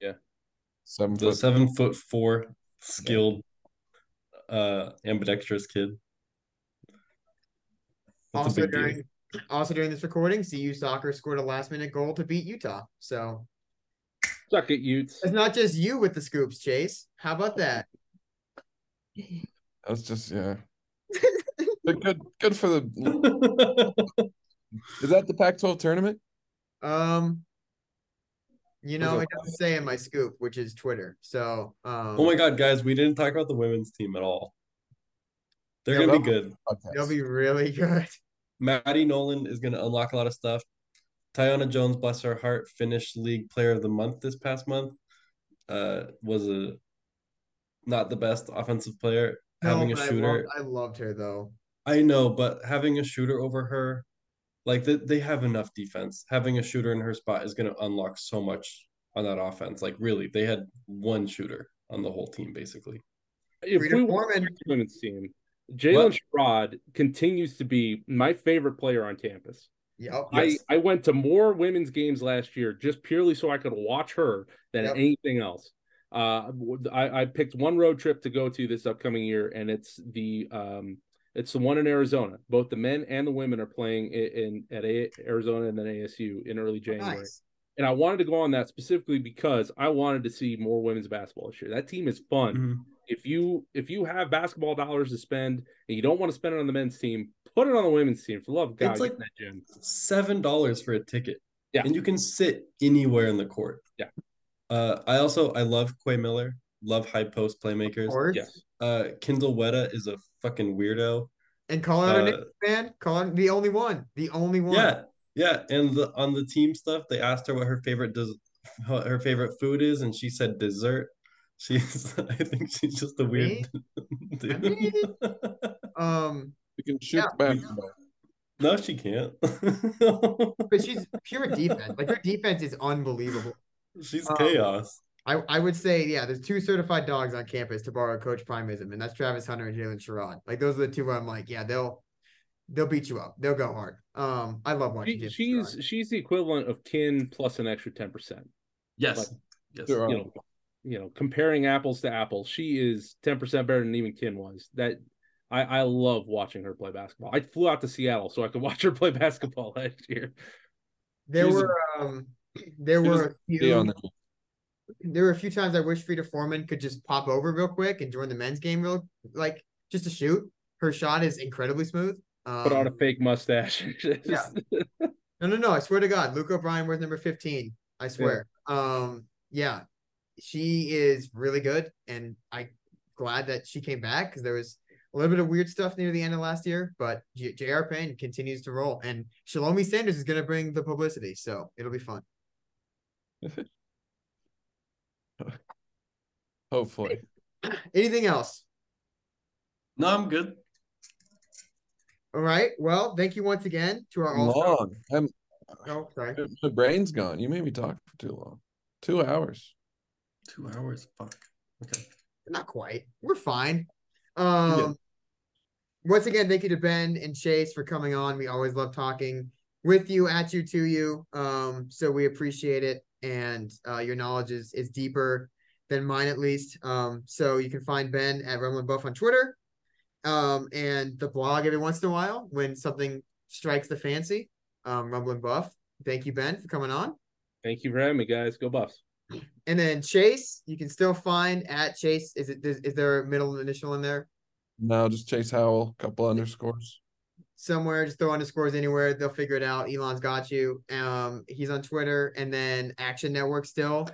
7'4" skilled ambidextrous kid. That's also during this recording, CU soccer scored a last-minute goal to beat Utah. So suck it, Utes. It's not just you with the scoops, Chase. How about that? That's just good for the. Is that the Pac-12 tournament? You know, it doesn't say in my scoop, which is Twitter. So, oh my God, guys, we didn't talk about the women's team at all. They're gonna be good. They'll be really good. Maddie Nolan is gonna unlock a lot of stuff. Tiana Jones, bless her heart, finished League Player of the Month this past month. Was not the best offensive player. Having a shooter, I loved her though. I know, but having a shooter over her. Like they have enough defense. Having a shooter in her spot is going to unlock so much on that offense. Like really, they had one shooter on the whole team basically. If we were the women's team, Jalen Sherrod continues to be my favorite player on campus. Yep. I went to more women's games last year just purely so I could watch her than anything else. I picked one road trip to go to this upcoming year, and it's the one in Arizona. Both the men and the women are playing at Arizona and then ASU in early January. Nice. And I wanted to go on that specifically because I wanted to see more women's basketball this year. That team is fun. Mm-hmm. If you have basketball dollars to spend and you don't want to spend it on the men's team, put it on the women's team. For the love of God, it's like that gym. $7 for a ticket. Yeah. And you can sit anywhere in the court. Yeah. I love Quay Miller. Love high post playmakers. Yes. Kendall Wetta is a fucking weirdo. And call out a Knicks fan. Call out the only one. The only one. Yeah. And on the team stuff, they asked her what her favorite food is, and she said dessert. I think she's just a weird dude. You can shoot basketball. No, she can't. But she's pure defense. Like her defense is unbelievable. She's chaos. I would say, there's two certified dogs on campus to borrow Coach Primism, and that's Travis Hunter and Jalen Sherrod. Like those are the two where I'm like, they'll beat you up. They'll go hard. I love watching She's the equivalent of Kin plus an extra 10%. Yes. Like, yes. You know, comparing apples to apples, she is 10% better than even Kin was. That I love watching her play basketball. I flew out to Seattle so I could watch her play basketball last year. There were a few times I wish Frida Foreman could just pop over real quick and join the men's game just to shoot. Her shot is incredibly smooth. Put on a fake mustache. Yeah. No. I swear to God, Luke O'Brien wears number 15. I swear. Yeah. She is really good, and I'm glad that she came back because there was a little bit of weird stuff near the end of last year, but J.R. Payne continues to roll, and Shalomi Sanders is going to bring the publicity, so it'll be fun. Hopefully. Anything else? No, I'm good. All right. Well, thank you once again to our all-star. Long. Oh, sorry. My brain's gone. You made me talk for too long. 2 hours. 2 hours. Fuck. Okay. Not quite. We're fine. Once again, thank you to Ben and Chase for coming on. We always love talking with you, at you, to you. So we appreciate it. And your knowledge is deeper than mine, at least. So you can find Ben at Rumblin' Buff on Twitter. And the blog every once in a while when something strikes the fancy. Rumblin' Buff. Thank you, Ben, for coming on. Thank you for having me, guys. Go Buffs. And then Chase, you can still find at Chase. Is there a middle initial in there? No, just Chase Howell, couple underscores. Somewhere, just throw underscores anywhere. They'll figure it out. Elon's got you. He's on Twitter, and then Action Network still.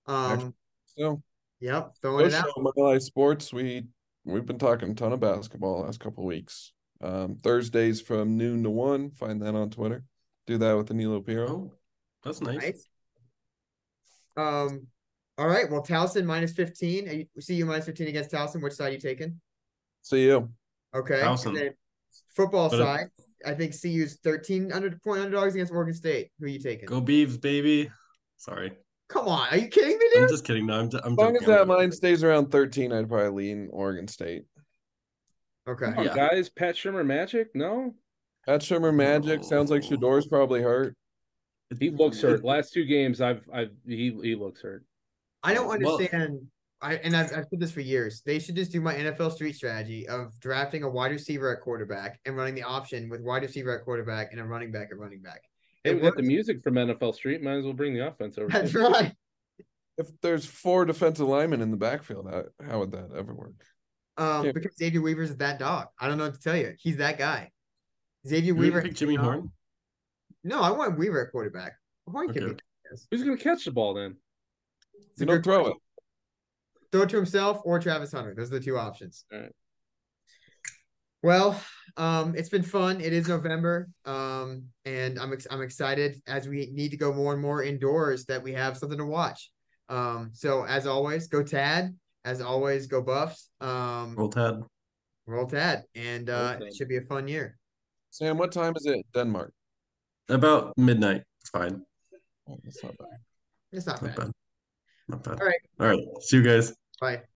Yep, throwing it out. Mile Sports. We've been talking a ton of basketball the last couple of weeks. Thursdays from noon to 1. Find that on Twitter. Do that with Danilo Piro. Oh, that's nice. All right. Well, Towson minus 15. See you minus 15 against Towson. Which side are you taking? See you. Okay. And then football side, I think CU's 13 point underdogs against Oregon State. Who are you taking? Go Beavs, baby. Sorry. Come on. Are you kidding me, dude? I'm just kidding. No, I'm as long as that line stays around 13, I'd probably lean Oregon State. Okay. Come on, guys. Pat Shurmur Magic? No? Pat Shurmur Magic. Sounds like Shador's probably hurt. He looks hurt. Last 2 games, he looks hurt. I don't understand. I've said this for years. They should just do my NFL street strategy of drafting a wide receiver at quarterback and running the option with wide receiver at quarterback and a running back at running back. Hey, we got the music from NFL Street. Might as well bring the offense over. That's right. If there's 4 defensive linemen in the backfield, how would that ever work? Because Xavier Weaver's that dog. I don't know what to tell you. He's that guy. Xavier Weaver. Pick Jimmy Horn? No, I want Weaver at quarterback. Horn can be. Who's going to catch the ball then? You don't throw it. Throw it to himself or Travis Hunter. Those are the 2 options. All right. Well, it's been fun. It is November, and I'm excited as we need to go more and more indoors that we have something to watch. So as always, go Tad. As always, go Buffs. Roll Tad. Roll Tad, and it should be a fun year. Sam, what time is it? Denmark. About midnight. It's fine. Oh, that's not bad. It's not bad. Not bad. All right. See you guys. Bye.